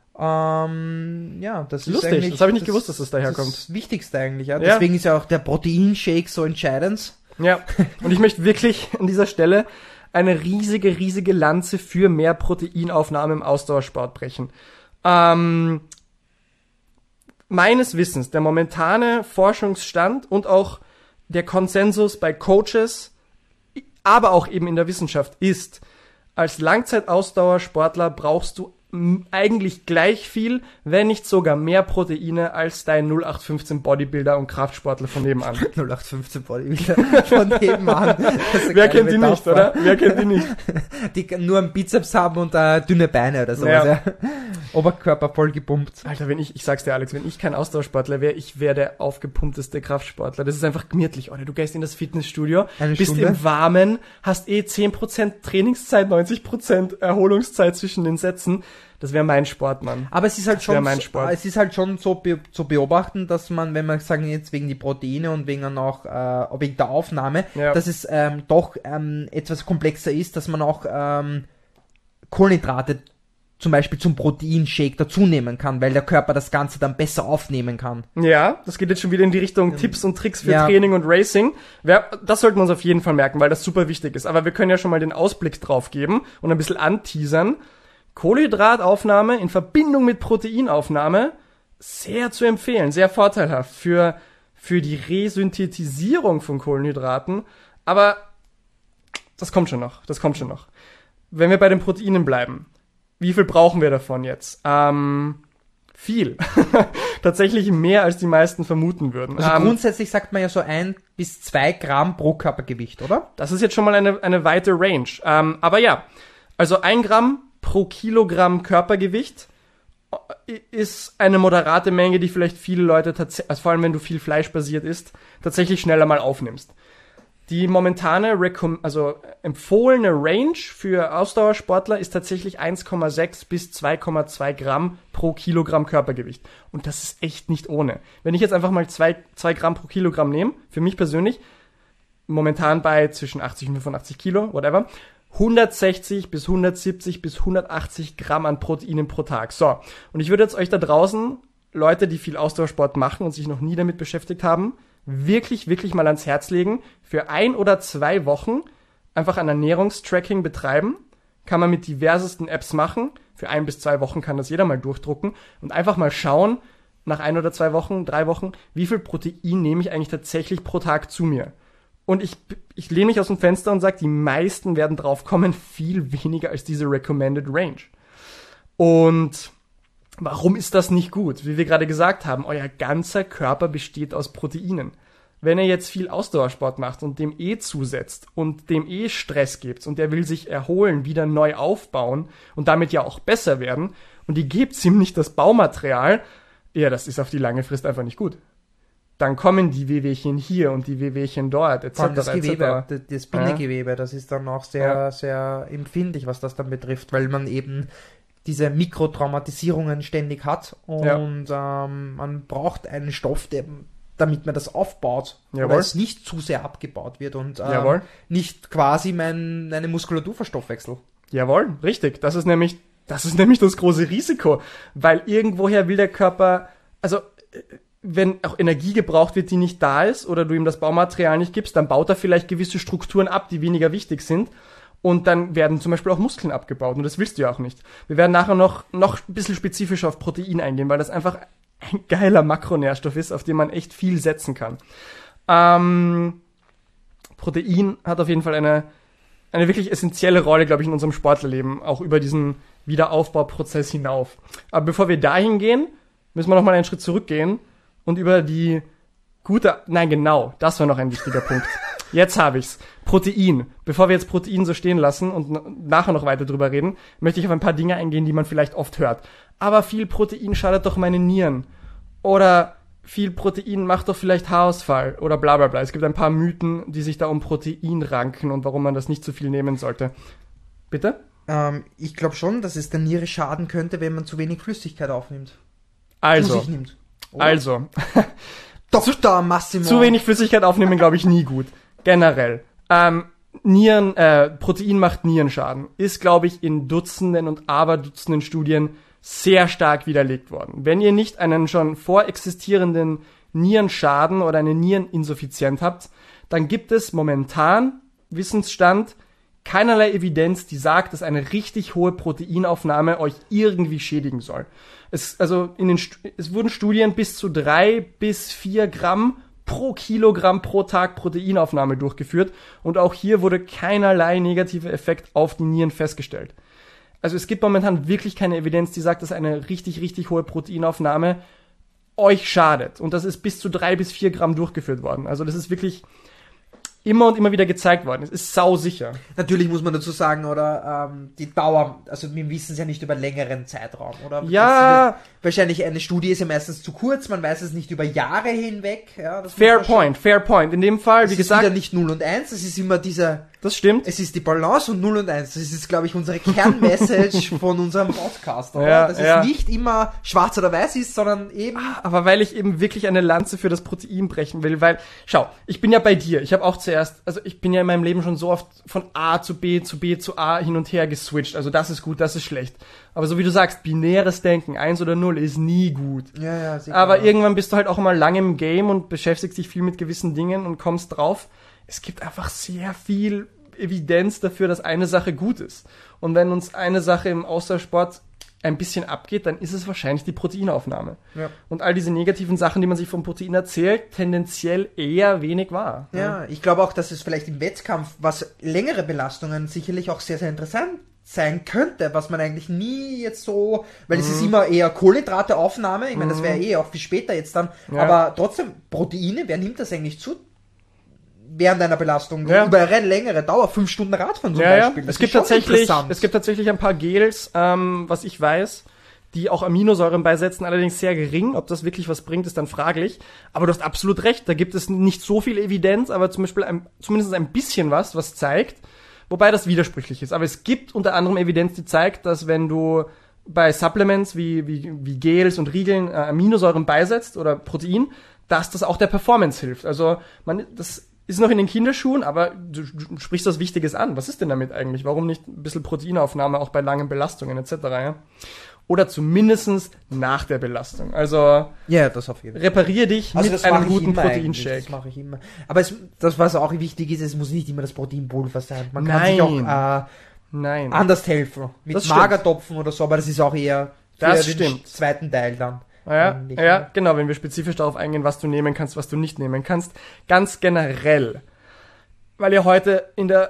Speaker 2: das ist
Speaker 1: lustig,
Speaker 2: eigentlich,
Speaker 1: das habe ich nicht gewusst, dass das daherkommt.
Speaker 2: Das Wichtigste eigentlich, ja. Deswegen ist ja auch der Proteinshake so entscheidend.
Speaker 1: Ja, und ich möchte wirklich an dieser Stelle eine riesige Lanze für mehr Proteinaufnahme im Ausdauersport brechen. Meines Wissens, der momentane Forschungsstand und auch der Konsensus bei Coaches, aber auch eben in der Wissenschaft ist, als Langzeitausdauersportler brauchst du eigentlich gleich viel, wenn nicht sogar mehr Proteine als dein 0815 Bodybuilder und Kraftsportler von nebenan.
Speaker 2: 0815 Bodybuilder von nebenan.
Speaker 1: Wer kennt die nicht, oder? Wer kennt die nicht?
Speaker 2: Die nur einen Bizeps haben und dünne Beine oder sowas. Ja. Oberkörper voll gepumpt.
Speaker 1: Alter, ich sag's dir, Alex, wenn ich kein Ausdauersportler wäre, ich wäre der aufgepumpteste Kraftsportler. Das ist einfach gemütlich, oder? Du gehst in das Fitnessstudio, bist im Warmen, hast 10% Trainingszeit, 90% Erholungszeit zwischen den Sätzen. Das wäre mein Sport, Mann.
Speaker 2: Aber es ist halt schon so zu beobachten, dass man, wenn wir sagen jetzt wegen die Proteine und wegen der Aufnahme, dass es doch etwas komplexer ist, dass man auch Kohlenhydrate zum Beispiel zum Proteinshake dazu nehmen kann, weil der Körper das Ganze dann besser aufnehmen kann.
Speaker 1: Ja, das geht jetzt schon wieder in die Richtung Tipps und Tricks für Training und Racing. Das sollten wir uns auf jeden Fall merken, weil das super wichtig ist. Aber wir können ja schon mal den Ausblick drauf geben und ein bisschen anteasern. Kohlenhydrataufnahme in Verbindung mit Proteinaufnahme sehr zu empfehlen, sehr vorteilhaft für die Resynthetisierung von Kohlenhydraten. Aber das kommt schon noch. Wenn wir bei den Proteinen bleiben, wie viel brauchen wir davon jetzt? Viel. Tatsächlich mehr, als die meisten vermuten würden.
Speaker 2: Also grundsätzlich sagt man ja so 1 bis 2 Gramm pro Körpergewicht, oder?
Speaker 1: Das ist jetzt schon mal eine weite Range. Aber ja, also 1 Gramm pro Kilogramm Körpergewicht ist eine moderate Menge, die vielleicht viele Leute also vor allem wenn du viel fleischbasiert isst, tatsächlich schneller mal aufnimmst. Die momentane empfohlene Range für Ausdauersportler ist tatsächlich 1,6 bis 2,2 Gramm pro Kilogramm Körpergewicht. Und das ist echt nicht ohne. Wenn ich jetzt einfach mal 2 Gramm pro Kilogramm nehme, für mich persönlich, momentan bei zwischen 80 und 85 Kilo, whatever, 160 bis 170 bis 180 Gramm an Proteinen pro Tag. So, und ich würde jetzt euch da draußen, Leute, die viel Ausdauersport machen und sich noch nie damit beschäftigt haben, wirklich mal ans Herz legen, für 1 oder 2 Wochen einfach ein Ernährungstracking betreiben. Kann man mit diversesten Apps machen. Für 1 bis 2 Wochen kann das jeder mal durchdrucken und einfach mal schauen, nach 1 oder 2 Wochen, 3 Wochen, wie viel Protein nehme ich eigentlich tatsächlich pro Tag zu mir. Und ich lehne mich aus dem Fenster und sage, die meisten werden drauf kommen, viel weniger als diese Recommended Range. Und warum ist das nicht gut? Wie wir gerade gesagt haben, euer ganzer Körper besteht aus Proteinen. Wenn ihr jetzt viel Ausdauersport macht und dem zusetzt und dem Stress gibt und der will sich erholen, wieder neu aufbauen und damit ja auch besser werden und ihr gebt ihm nicht das Baumaterial, ja, das ist auf die lange Frist einfach nicht gut. Dann kommen die Wehwehchen hier und die Wehwehchen dort, etc.
Speaker 2: Vor allem das Gewebe, das Bindegewebe, das ist dann auch sehr, sehr empfindlich, was das dann betrifft, weil man eben diese Mikrotraumatisierungen ständig hat und man braucht einen Stoff, damit man das aufbaut, weil es nicht zu sehr abgebaut wird und nicht quasi meine Muskulatur verstoffwechselt.
Speaker 1: Jawohl, richtig. Das ist nämlich das große Risiko, weil irgendwoher will der Körper, also wenn auch Energie gebraucht wird, die nicht da ist oder du ihm das Baumaterial nicht gibst, dann baut er vielleicht gewisse Strukturen ab, die weniger wichtig sind. Und dann werden zum Beispiel auch Muskeln abgebaut. Und das willst du ja auch nicht. Wir werden nachher noch ein bisschen spezifischer auf Protein eingehen, weil das einfach ein geiler Makronährstoff ist, auf den man echt viel setzen kann. Protein hat auf jeden Fall eine wirklich essentielle Rolle, glaube ich, in unserem Sportlerleben, auch über diesen Wiederaufbauprozess hinauf. Aber bevor wir dahin gehen, müssen wir noch mal einen Schritt zurückgehen und über das war noch ein wichtiger Punkt. Jetzt habe ich's. Protein. Bevor wir jetzt Protein so stehen lassen und nachher noch weiter drüber reden, möchte ich auf ein paar Dinge eingehen, die man vielleicht oft hört. Aber viel Protein schadet doch meine Nieren. Oder viel Protein macht doch vielleicht Haarausfall. Oder bla bla bla. Es gibt ein paar Mythen, die sich da um Protein ranken und warum man das nicht zu viel nehmen sollte. Bitte?
Speaker 2: Ich glaube schon, dass es der Niere schaden könnte, wenn man zu wenig Flüssigkeit aufnimmt.
Speaker 1: Also.
Speaker 2: Zu sich nimmt. Oder?
Speaker 1: Also.
Speaker 2: Dr. Massimo.
Speaker 1: Zu wenig Flüssigkeit aufnehmen, glaube ich, nie gut. Generell. Protein macht Nierenschaden. Ist, glaube ich, in Dutzenden und Aberdutzenden Studien sehr stark widerlegt worden. Wenn ihr nicht einen schon vorexistierenden Nierenschaden oder eine Niereninsuffizienz habt, dann gibt es momentan, Wissensstand, keinerlei Evidenz, die sagt, dass eine richtig hohe Proteinaufnahme euch irgendwie schädigen soll. Es wurden Studien bis zu 3 bis 4 Gramm pro Kilogramm pro Tag Proteinaufnahme durchgeführt und auch hier wurde keinerlei negativer Effekt auf die Nieren festgestellt. Also es gibt momentan wirklich keine Evidenz, die sagt, dass eine richtig, richtig hohe Proteinaufnahme euch schadet. Und das ist bis zu 3 bis 4 Gramm durchgeführt worden. Also das ist wirklich immer und immer wieder gezeigt worden. Es ist sausicher.
Speaker 2: Natürlich muss man dazu sagen, oder die Dauer, also wir wissen es ja nicht über längeren Zeitraum, oder?
Speaker 1: Ja.
Speaker 2: Wahrscheinlich eine Studie ist ja meistens zu kurz, man weiß es nicht über Jahre hinweg. Ja, das
Speaker 1: fair point. In dem Fall, wie gesagt.
Speaker 2: Es ist wieder nicht 0 und 1, es ist immer dieser...
Speaker 1: Das stimmt.
Speaker 2: Es ist die Balance und 0 und 1. Das ist, glaube ich, unsere Kernmessage von unserem Podcast, oder?
Speaker 1: Ja,
Speaker 2: dass es nicht immer schwarz oder weiß ist, sondern eben...
Speaker 1: Aber weil ich eben wirklich eine Lanze für das Protein brechen will, weil, schau, ich bin ja bei dir. Ich habe auch ich bin ja in meinem Leben schon so oft von A zu B zu B zu A hin und her geswitcht. Also das ist gut, das ist schlecht. Aber so wie du sagst, binäres Denken, 1 oder 0 ist nie gut.
Speaker 2: Ja, sicher.
Speaker 1: Aber irgendwann bist du halt auch mal lange im Game und beschäftigst dich viel mit gewissen Dingen und kommst drauf. Es gibt einfach sehr viel Evidenz dafür, dass eine Sache gut ist. Und wenn uns eine Sache im Ausdauersport ein bisschen abgeht, dann ist es wahrscheinlich die Proteinaufnahme. Ja. Und all diese negativen Sachen, die man sich vom Protein erzählt, tendenziell eher wenig wahr.
Speaker 2: Ja, ich glaube auch, dass es vielleicht im Wettkampf, was längere Belastungen sicherlich auch sehr, sehr interessant sein könnte, was man eigentlich nie jetzt so, weil es ist immer eher Kohlenhydrateaufnahme, ich meine, das wäre auch viel später jetzt dann, aber trotzdem, Proteine, wer nimmt das eigentlich zu? Während einer Belastung, über eine längere Dauer, 5 Stunden Radfahren zum Beispiel.
Speaker 1: Ja. Es gibt tatsächlich ein paar Gels, was ich weiß, die auch Aminosäuren beisetzen, allerdings sehr gering. Ob das wirklich was bringt, ist dann fraglich. Aber du hast absolut recht, da gibt es nicht so viel Evidenz, aber zum Beispiel zumindest ein bisschen was zeigt, wobei das widersprüchlich ist. Aber es gibt unter anderem Evidenz, die zeigt, dass wenn du bei Supplements wie Gels und Riegeln Aminosäuren beisetzt oder Protein, dass das auch der Performance hilft. Also das ist noch in den Kinderschuhen, aber du sprichst was Wichtiges an. Was ist denn damit eigentlich? Warum nicht ein bisschen Proteinaufnahme auch bei langen Belastungen etc.? Ja? Oder zumindestens nach der Belastung. Also
Speaker 2: ja, das auf jeden Fall.
Speaker 1: Reparier dich mit einem guten Proteinshake.
Speaker 2: Das mache ich immer. Aber das, was auch wichtig ist, es muss nicht immer das Proteinpulver sein. Man kann sich auch anders helfen. Mit Magertopfen oder so, aber das ist auch eher für den zweiten Teil dann.
Speaker 1: Ja, genau, wenn wir spezifisch darauf eingehen, was du nehmen kannst, was du nicht nehmen kannst. Ganz generell, weil ihr heute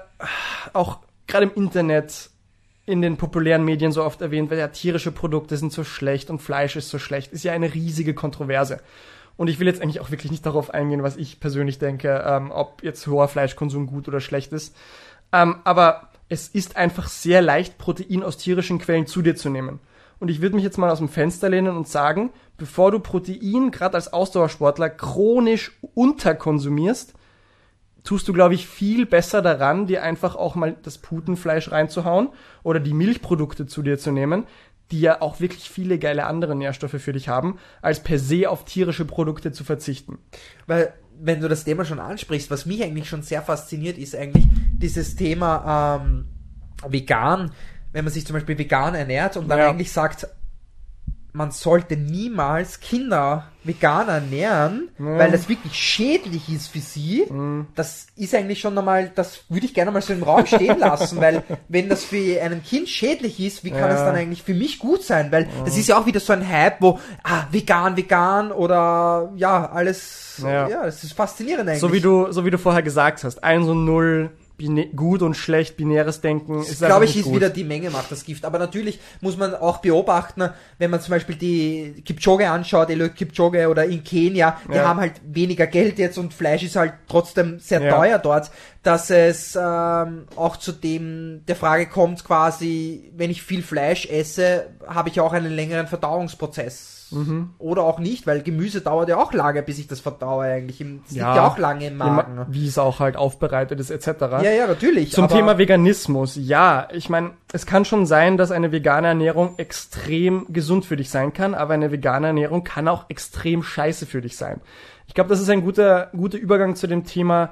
Speaker 1: auch gerade im Internet, in den populären Medien so oft erwähnt wird, ja, tierische Produkte sind so schlecht und Fleisch ist so schlecht, ist ja eine riesige Kontroverse. Und ich will jetzt eigentlich auch wirklich nicht darauf eingehen, was ich persönlich denke, ob jetzt hoher Fleischkonsum gut oder schlecht ist. Aber es ist einfach sehr leicht, Protein aus tierischen Quellen zu dir zu nehmen. Und ich würde mich jetzt mal aus dem Fenster lehnen und sagen, bevor du Protein, gerade als Ausdauersportler, chronisch unterkonsumierst, tust du, glaube ich, viel besser daran, dir einfach auch mal das Putenfleisch reinzuhauen oder die Milchprodukte zu dir zu nehmen, die ja auch wirklich viele geile andere Nährstoffe für dich haben, als per se auf tierische Produkte zu verzichten.
Speaker 2: Weil, wenn du das Thema schon ansprichst, was mich eigentlich schon sehr fasziniert, ist eigentlich dieses Thema vegan, wenn man sich zum Beispiel vegan ernährt und dann eigentlich sagt, man sollte niemals Kinder vegan ernähren, weil das wirklich schädlich ist für sie. Das ist eigentlich schon einmal, das würde ich gerne mal so im Raum stehen lassen, weil wenn das für ein Kind schädlich ist, wie kann es dann eigentlich für mich gut sein? Weil das ist ja auch wieder so ein Hype, wo vegan oder alles, das ist faszinierend eigentlich.
Speaker 1: So wie du vorher gesagt hast, 1 und 0 gut und schlecht, binäres Denken ist einfach
Speaker 2: glaube ich,
Speaker 1: nicht
Speaker 2: ist
Speaker 1: gut.
Speaker 2: wieder die Menge macht das Gift. Aber natürlich muss man auch beobachten, wenn man zum Beispiel die Kipchoge anschaut, Eliud Kipchoge oder in Kenia, die haben halt weniger Geld jetzt und Fleisch ist halt trotzdem sehr teuer dort, dass es auch zu der Frage kommt quasi, wenn ich viel Fleisch esse, habe ich auch einen längeren Verdauungsprozess. Oder auch nicht, weil Gemüse dauert ja auch lange, bis ich das verdaue eigentlich. Es liegt ja auch lange im Magen.
Speaker 1: Wie es auch halt aufbereitet ist, etc.
Speaker 2: Ja, natürlich.
Speaker 1: Zum Thema Veganismus, ja, ich meine, es kann schon sein, dass eine vegane Ernährung extrem gesund für dich sein kann, aber eine vegane Ernährung kann auch extrem scheiße für dich sein. Ich glaube, das ist ein guter Übergang zu dem Thema,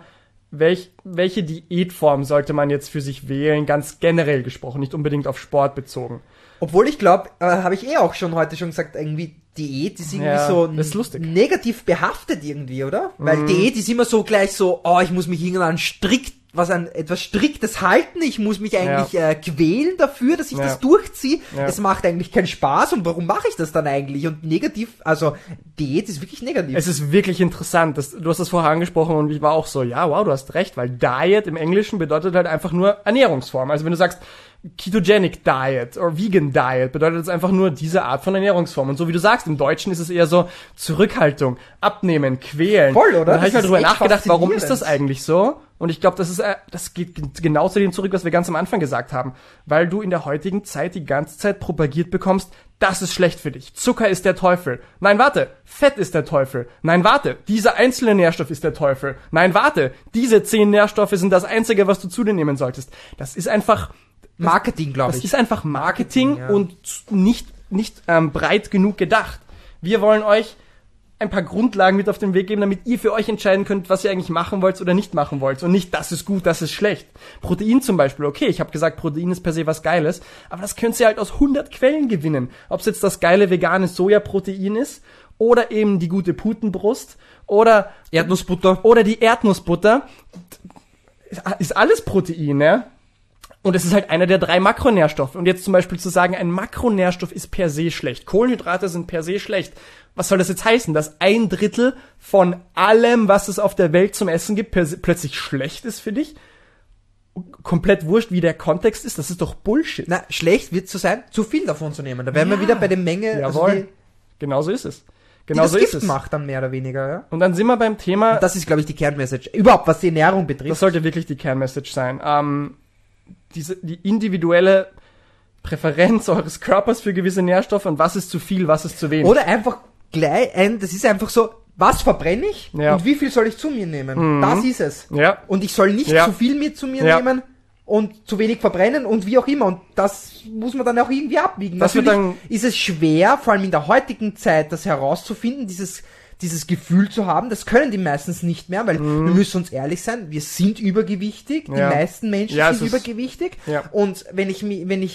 Speaker 1: welche Diätform sollte man jetzt für sich wählen, ganz generell gesprochen, nicht unbedingt auf Sport bezogen.
Speaker 2: Obwohl ich glaube, habe ich auch heute schon gesagt, irgendwie Diät ist irgendwie so negativ behaftet irgendwie, oder? Weil Diät ist immer so gleich so, ich muss mich irgendwann etwas Striktes halten, ich muss mich eigentlich quälen dafür, dass ich das durchziehe.
Speaker 1: Ja.
Speaker 2: Es macht eigentlich keinen Spaß und warum mache ich das dann eigentlich? Und negativ, also Diät ist wirklich negativ.
Speaker 1: Es ist wirklich interessant, du hast das vorher angesprochen und ich war auch so, ja, wow, du hast recht, weil Diet im Englischen bedeutet halt einfach nur Ernährungsform. Also wenn du sagst, Ketogenic Diet oder Vegan Diet bedeutet es einfach nur diese Art von Ernährungsform. Und so wie du sagst, im Deutschen ist es eher so Zurückhaltung, abnehmen, quälen.
Speaker 2: Voll, oder?
Speaker 1: Und dann habe ich mal drüber
Speaker 2: echt
Speaker 1: nachgedacht, warum ist das eigentlich so? Und ich glaube, das geht genau zu dem zurück, was wir ganz am Anfang gesagt haben. Weil du in der heutigen Zeit die ganze Zeit propagiert bekommst, das ist schlecht für dich. Zucker ist der Teufel. Nein, warte, Fett ist der Teufel. Nein, warte, dieser einzelne Nährstoff ist der Teufel. Nein, warte, diese 10 Nährstoffe sind das Einzige, was du zu dir nehmen solltest. Das ist einfach
Speaker 2: Marketing, glaube ich.
Speaker 1: Das ist einfach Marketing und nicht breit genug gedacht. Wir wollen euch ein paar Grundlagen mit auf den Weg geben, damit ihr für euch entscheiden könnt, was ihr eigentlich machen wollt oder nicht machen wollt. Und nicht, das ist gut, das ist schlecht. Protein zum Beispiel, okay, ich habe gesagt, Protein ist per se was Geiles, aber das könnt ihr halt aus 100 Quellen gewinnen. Ob es jetzt das geile vegane Sojaprotein ist oder eben die gute Putenbrust oder
Speaker 2: Erdnussbutter
Speaker 1: oder die Erdnussbutter. Ist alles Protein, ne? Und es ist halt einer der 3 Makronährstoffe. Und jetzt zum Beispiel zu sagen, ein Makronährstoff ist per se schlecht. Kohlenhydrate sind per se schlecht. Was soll das jetzt heißen? Dass 1/3 von allem, was es auf der Welt zum Essen gibt, plötzlich schlecht ist für dich? Komplett wurscht, wie der Kontext ist. Das ist doch Bullshit.
Speaker 2: Na, schlecht wird es so sein, zu viel davon zu nehmen. Da wären wir wieder bei der Menge.
Speaker 1: Jawohl.
Speaker 2: Also
Speaker 1: genau so ist es.
Speaker 2: die das Gift macht dann mehr oder weniger, ja.
Speaker 1: Und dann sind wir beim Thema.
Speaker 2: Und das ist, glaube ich, die Kernmessage. Überhaupt, was die Ernährung betrifft.
Speaker 1: Das sollte wirklich die Kernmessage sein. Die individuelle Präferenz eures Körpers für gewisse Nährstoffe und was ist zu viel, was ist zu wenig.
Speaker 2: Oder einfach das ist einfach so, was verbrenne ich und wie viel soll ich zu mir nehmen? Das ist es.
Speaker 1: Ja.
Speaker 2: Und ich soll nicht zu viel zu mir nehmen und zu wenig verbrennen und wie auch immer. Und das muss man dann auch irgendwie abwiegen. Natürlich ist es schwer, vor allem in der heutigen Zeit, das herauszufinden, dieses Gefühl zu haben. Das können die meistens nicht mehr, weil wir müssen uns ehrlich sein, wir sind übergewichtig, die meisten Menschen sind übergewichtig.
Speaker 1: Ja.
Speaker 2: Und wenn ich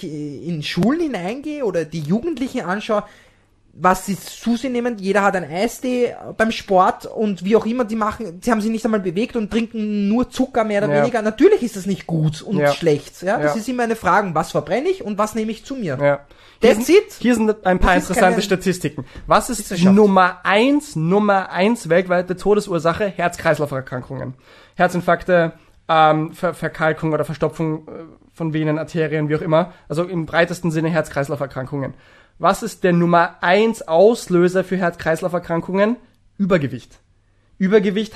Speaker 2: in Schulen hineingehe oder die Jugendlichen anschaue, was sie zu sich nehmen, jeder hat ein Eistee beim Sport und wie auch immer sie haben sich nicht einmal bewegt und trinken nur Zucker mehr oder weniger. Natürlich ist das nicht gut und schlecht. Ja? Das ist immer eine Frage, was verbrenne ich und was nehme ich zu mir.
Speaker 1: Ja. Hier sind ein paar interessante Statistiken. Was ist Nummer 1 weltweite Todesursache? Herz-Kreislauf-Erkrankungen. Herzinfarkte, Verkalkung oder Verstopfung von Venen, Arterien, wie auch immer. Also im breitesten Sinne Herz-Kreislauf-Erkrankungen. Was ist der Nummer 1 Auslöser für Herz-Kreislauf-Erkrankungen? Übergewicht. Übergewicht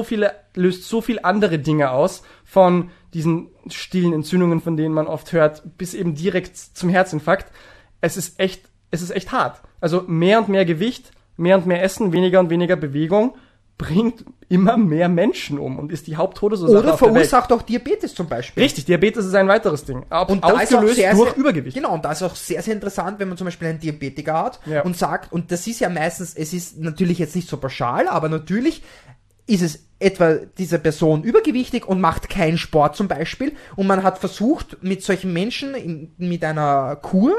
Speaker 1: löst so viel andere Dinge aus, von diesen stillen Entzündungen, von denen man oft hört, bis eben direkt zum Herzinfarkt. Es ist echt hart. Also mehr und mehr Gewicht, mehr und mehr Essen, weniger und weniger Bewegung bringt immer mehr Menschen um und ist die Haupttodesursache
Speaker 2: oder
Speaker 1: auf der Welt.
Speaker 2: verursacht auch Diabetes zum Beispiel.
Speaker 1: Richtig, Diabetes ist ein weiteres Ding.
Speaker 2: Und ausgelöst
Speaker 1: durch Übergewicht.
Speaker 2: Genau, und da ist auch sehr, sehr interessant, wenn man zum Beispiel einen Diabetiker hat und sagt, und das ist ja meistens, es ist natürlich jetzt nicht so pauschal, aber natürlich ist es etwa diese Person übergewichtig und macht keinen Sport zum Beispiel und man hat versucht, mit solchen Menschen mit einer Kur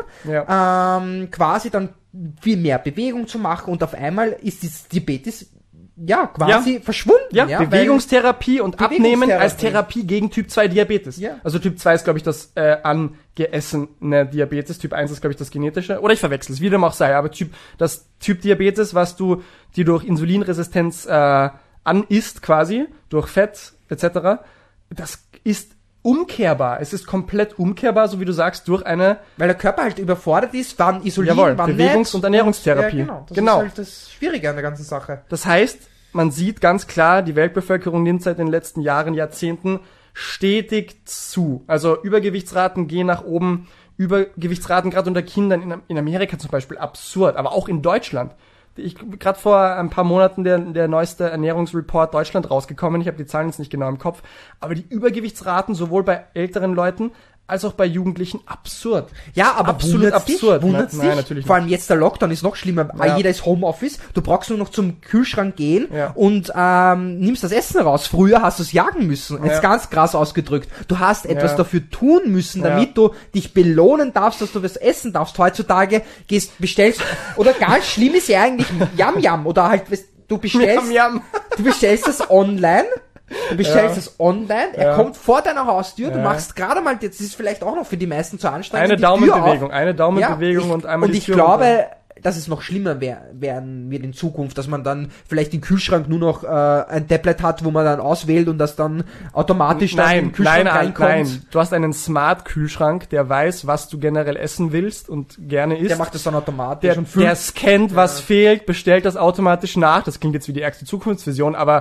Speaker 2: quasi dann viel mehr Bewegung zu machen und auf einmal ist das Diabetes quasi verschwunden.
Speaker 1: Ja, Bewegungstherapie und Abnehmen als Therapie gegen Typ 2 Diabetes. Ja. Also Typ 2 ist, glaube ich, das angeessene Diabetes. Typ 1 ist, glaube ich, das genetische. Oder ich verwechsel es, wie dem auch sei. Aber das Typ Diabetes, was du dir durch Insulinresistenz anisst quasi, durch Fett etc., das ist umkehrbar. Es ist komplett umkehrbar, so wie du sagst, durch eine...
Speaker 2: Weil der Körper halt überfordert ist, wann isolieren,
Speaker 1: Jawohl,
Speaker 2: wann
Speaker 1: Bewegungs-
Speaker 2: nicht.
Speaker 1: und Ernährungstherapie.
Speaker 2: Ja, das
Speaker 1: Genau.
Speaker 2: ist halt das Schwierige an der ganzen Sache.
Speaker 1: Das heißt, man sieht ganz klar, die Weltbevölkerung nimmt seit den letzten Jahren, Jahrzehnten stetig zu. Also Übergewichtsraten gehen nach oben. Übergewichtsraten gerade unter Kindern in Amerika zum Beispiel absurd, aber auch in Deutschland. Gerade vor ein paar Monaten der neueste Ernährungsreport Deutschland rausgekommen. Ich habe die Zahlen jetzt nicht genau im Kopf, aber die Übergewichtsraten sowohl bei älteren Leuten als auch bei Jugendlichen absurd.
Speaker 2: Ja, aber
Speaker 1: absolut absurd.
Speaker 2: Wundert's
Speaker 1: Nein,
Speaker 2: dich?
Speaker 1: natürlich
Speaker 2: Vor allem jetzt der Lockdown ist noch schlimmer.
Speaker 1: Ja.
Speaker 2: Jeder ist Homeoffice. Du brauchst nur noch zum Kühlschrank gehen
Speaker 1: Ja.
Speaker 2: und nimmst das Essen raus. Früher hast du es jagen müssen. Jetzt ganz krass ausgedrückt. Du hast etwas dafür tun müssen, damit du dich belohnen darfst, dass du was essen darfst. Heutzutage bestellst oder ganz schlimm ist ja eigentlich Yam Yam oder halt du bestellst
Speaker 1: Yam.
Speaker 2: du bestellst es online. Du bestellst es online, er kommt vor deiner Haustür, du machst gerade mal, das ist vielleicht auch noch für die meisten zu anstrengend.
Speaker 1: Eine Daumenbewegung und einmal die
Speaker 2: ich
Speaker 1: Tür
Speaker 2: glaube,
Speaker 1: runter.
Speaker 2: dass es noch schlimmer werden wird in Zukunft, dass man dann vielleicht im Kühlschrank nur noch ein Tablet hat, wo man dann auswählt und das dann automatisch dann im Kühlschrank reinkommt.
Speaker 1: Nein. Du hast einen Smart-Kühlschrank, der weiß, was du generell essen willst und gerne isst.
Speaker 2: Der macht das dann automatisch.
Speaker 1: Der scannt, was fehlt, bestellt das automatisch nach. Das klingt jetzt wie die ärgste Zukunftsvision, aber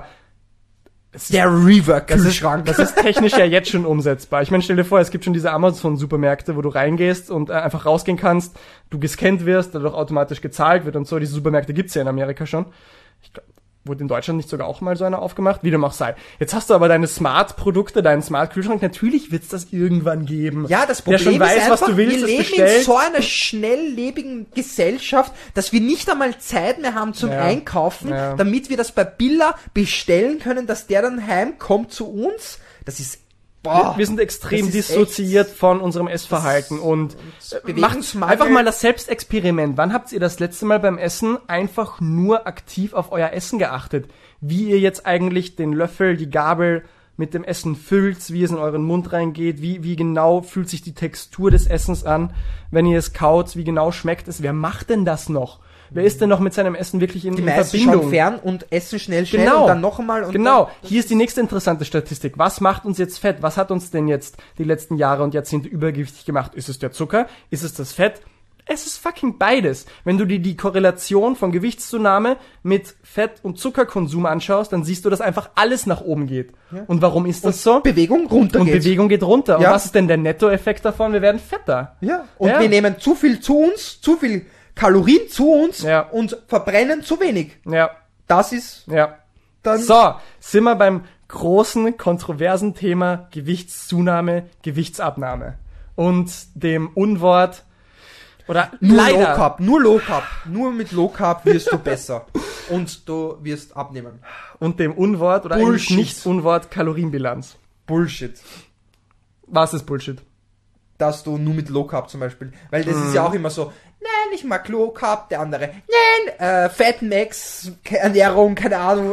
Speaker 2: der Rework-Kühlschrank.
Speaker 1: Das ist technisch ja jetzt schon umsetzbar. Ich meine, stell dir vor, es gibt schon diese Amazon-Supermärkte, wo du reingehst und einfach rausgehen kannst, du gescannt wirst, dadurch automatisch gezahlt wird und so. Diese Supermärkte gibt's ja in Amerika schon. Ich glaub, wurde in Deutschland nicht sogar auch mal so einer aufgemacht? Wie dem auch sei. Jetzt hast du aber deine Smart-Produkte, deinen Smart-Kühlschrank. Natürlich wird's das irgendwann geben.
Speaker 2: Ja, das Problem
Speaker 1: der schon weiß,
Speaker 2: ist einfach,
Speaker 1: was du willst,
Speaker 2: wir leben in so einer schnelllebigen Gesellschaft, dass wir nicht einmal Zeit mehr haben zum Einkaufen, damit wir das bei Billa bestellen können, dass der dann heimkommt zu uns. Das ist
Speaker 1: wir sind extrem dissoziiert von unserem Essverhalten und macht
Speaker 2: Bewegungsmangel.
Speaker 1: einfach mal das Selbstexperiment. Wann habt ihr das letzte Mal beim Essen einfach nur aktiv auf euer Essen geachtet? Wie ihr jetzt eigentlich den Löffel, die Gabel mit dem Essen füllt, wie es in euren Mund reingeht, wie genau fühlt sich die Textur des Essens an, wenn ihr es kaut, wie genau schmeckt es? Wer macht denn das noch? Wer ist denn noch mit seinem Essen wirklich in
Speaker 2: meisten
Speaker 1: Verbindung?
Speaker 2: schauen fern und essen schnell
Speaker 1: Genau.
Speaker 2: und dann noch einmal. Und
Speaker 1: genau. Hier ist die nächste interessante Statistik. Was macht uns jetzt fett? Was hat uns denn jetzt die letzten Jahre und Jahrzehnte übergewichtig gemacht? Ist es der Zucker? Ist es das Fett? Es ist fucking beides. Wenn du dir die Korrelation von Gewichtszunahme mit Fett- und Zuckerkonsum anschaust, dann siehst du, dass einfach alles nach oben geht. Ja. Und warum ist das so?
Speaker 2: Bewegung runter
Speaker 1: Und Bewegung geht runter.
Speaker 2: Ja.
Speaker 1: Und was ist denn der Nettoeffekt davon? Wir werden fetter.
Speaker 2: Ja. Und wir nehmen zu viel zu uns, zu viel Kalorien zu uns und verbrennen zu wenig.
Speaker 1: Ja.
Speaker 2: Das ist dann...
Speaker 1: So, sind wir beim großen, kontroversen Thema Gewichtszunahme, Gewichtsabnahme. Und dem Unwort, oder
Speaker 2: nur
Speaker 1: leider.
Speaker 2: Low Carb, nur Low Carb. Nur mit Low Carb wirst du besser. Und du wirst abnehmen.
Speaker 1: Und dem Unwort, oder eigentlich nicht Unwort, Kalorienbilanz.
Speaker 2: Bullshit.
Speaker 1: Was ist Bullshit?
Speaker 2: Dass du nur mit Low Carb zum Beispiel, weil das ist ja auch immer so, nein, ich mag Low Carb, der andere, nein, Fat Max, Ernährung, keine Ahnung.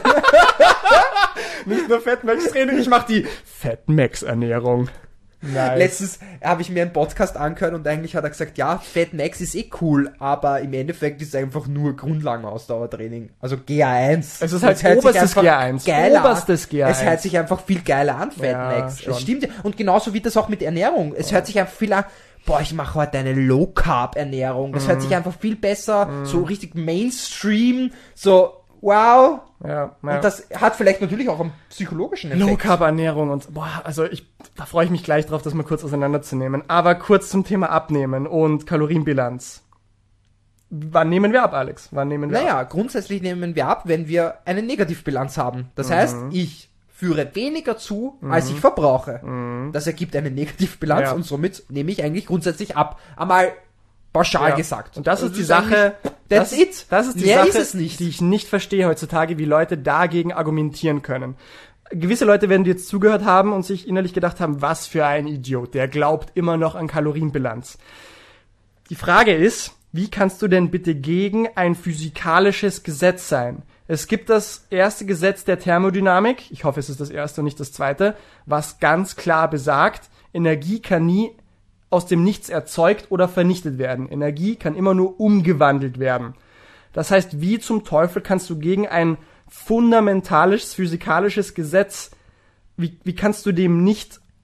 Speaker 1: Nicht nur Fat Max Training, ich mach die Fat Max Ernährung. Nice.
Speaker 2: Letztens habe ich mir einen Podcast angehört und eigentlich hat er gesagt, ja, Fat Max ist eh cool, aber im Endeffekt ist es einfach nur Grundlagenausdauertraining. Also GA1.
Speaker 1: Es ist halt oberstes GA1. Oberstes GA1.
Speaker 2: Es hört sich einfach viel geiler an, Fat Max.
Speaker 1: Schon.
Speaker 2: Es stimmt. Und genauso wie das auch mit Ernährung. Es hört sich einfach viel an, boah, ich mache heute eine Low-Carb-Ernährung. Das hört sich einfach viel besser, so richtig Mainstream, so wow.
Speaker 1: Ja.
Speaker 2: Und das hat vielleicht natürlich auch einen psychologischen Effekt.
Speaker 1: Low-Carb-Ernährung und, da freue ich mich gleich drauf, das mal kurz auseinanderzunehmen. Aber kurz zum Thema Abnehmen und Kalorienbilanz. Wann nehmen wir ab, Alex?
Speaker 2: Naja, grundsätzlich nehmen wir ab, wenn wir eine Negativbilanz haben. Das heißt, ich führe weniger zu, als ich verbrauche. Das ergibt eine Negativbilanz und somit nehme ich eigentlich grundsätzlich ab. Einmal pauschal gesagt.
Speaker 1: Und das ist die Sache,
Speaker 2: that's it.
Speaker 1: Das ist die
Speaker 2: Mehr
Speaker 1: Sache,
Speaker 2: ist es nicht.
Speaker 1: Die ich nicht verstehe heutzutage, wie Leute dagegen argumentieren können. Gewisse Leute werden dir jetzt zugehört haben und sich innerlich gedacht haben, was für ein Idiot, der glaubt immer noch an Kalorienbilanz. Die Frage ist, wie kannst du denn bitte gegen ein physikalisches Gesetz sein? Es gibt das erste Gesetz der Thermodynamik, ich hoffe, es ist das erste und nicht das zweite, was ganz klar besagt, Energie kann nie aus dem Nichts erzeugt oder vernichtet werden. Energie kann immer nur umgewandelt werden. Das heißt, wie zum Teufel kannst du gegen ein fundamentales physikalisches Gesetz, wie kannst du dem nicht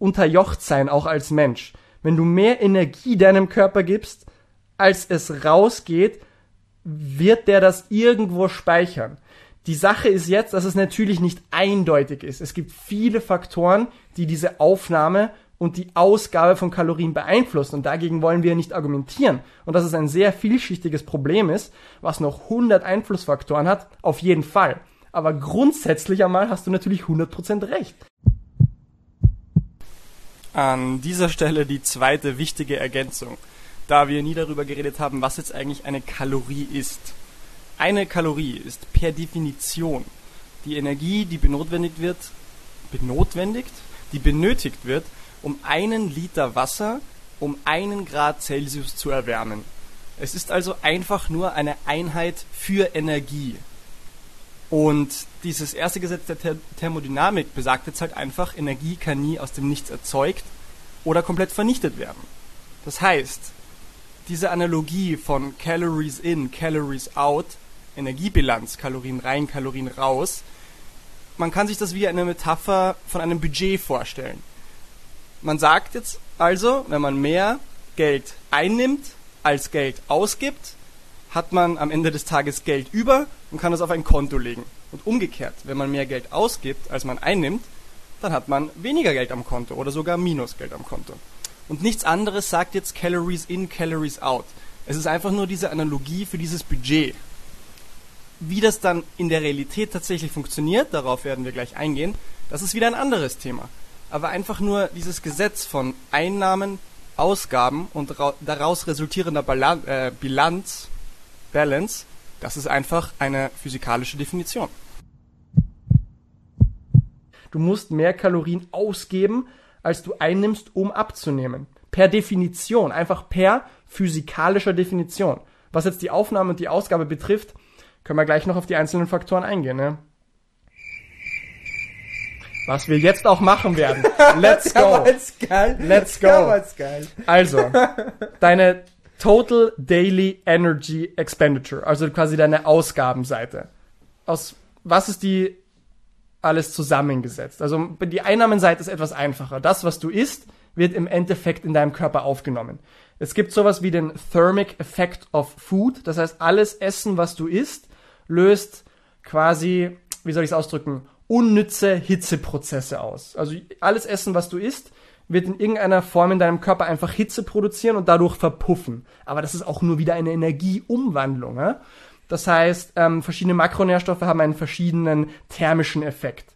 Speaker 1: unterjocht sein, auch als Mensch. Wenn du mehr Energie deinem Körper gibst, als es rausgeht, wird der das irgendwo speichern. Die Sache ist jetzt, dass es natürlich nicht eindeutig ist. Es gibt viele Faktoren, die diese Aufnahme und die Ausgabe von Kalorien beeinflussen. Und dagegen wollen wir nicht argumentieren. Und dass es ein sehr vielschichtiges Problem ist, was noch 100 Einflussfaktoren hat, auf jeden Fall. Aber grundsätzlich einmal hast du natürlich 100% recht. An dieser Stelle die zweite wichtige Ergänzung, da wir nie darüber geredet haben, was jetzt eigentlich eine Kalorie ist. Eine Kalorie ist per Definition die Energie, die benötigt wird, um 1 Liter Wasser um 1 Grad Celsius zu erwärmen. Es ist also einfach nur eine Einheit für Energie. Und dieses erste Gesetz der Thermodynamik besagt jetzt halt einfach, Energie kann nie aus dem Nichts erzeugt oder komplett vernichtet werden. Das heißt, diese Analogie von Calories in, Calories out, Energiebilanz, Kalorien rein, Kalorien raus, man kann sich das wie eine Metapher von einem Budget vorstellen. Man sagt jetzt also, wenn man mehr Geld einnimmt, als Geld ausgibt, hat man am Ende des Tages Geld über und kann das auf ein Konto legen. Und umgekehrt, wenn man mehr Geld ausgibt, als man einnimmt, dann hat man weniger Geld am Konto oder sogar Minusgeld am Konto. Und nichts anderes sagt jetzt Calories in, Calories out. Es ist einfach nur diese Analogie für dieses Budget. Wie das dann in der Realität tatsächlich funktioniert, darauf werden wir gleich eingehen, das ist wieder ein anderes Thema. Aber einfach nur dieses Gesetz von Einnahmen, Ausgaben und daraus resultierender Balance, das ist einfach eine physikalische Definition. Du musst mehr Kalorien ausgeben, als du einnimmst, um abzunehmen. Per Definition, einfach per physikalischer Definition. Was jetzt die Aufnahme und die Ausgabe betrifft, können wir gleich noch auf die einzelnen Faktoren eingehen, ne? Was wir jetzt auch machen werden. Let's go. Let's go. Also, deine Total Daily Energy Expenditure, also quasi deine Ausgabenseite. Aus was ist die alles zusammengesetzt? Also die Einnahmenseite ist etwas einfacher. Das, was du isst, wird im Endeffekt in deinem Körper aufgenommen. Es gibt sowas wie den Thermic Effect of Food. Das heißt, alles Essen, was du isst, löst quasi, wie soll ich es ausdrücken, unnütze Hitzeprozesse aus. Also alles Essen, was du isst, wird in irgendeiner Form in deinem Körper einfach Hitze produzieren und dadurch verpuffen. Aber das ist auch nur wieder eine Energieumwandlung. Ja? Das heißt, verschiedene Makronährstoffe haben einen verschiedenen thermischen Effekt.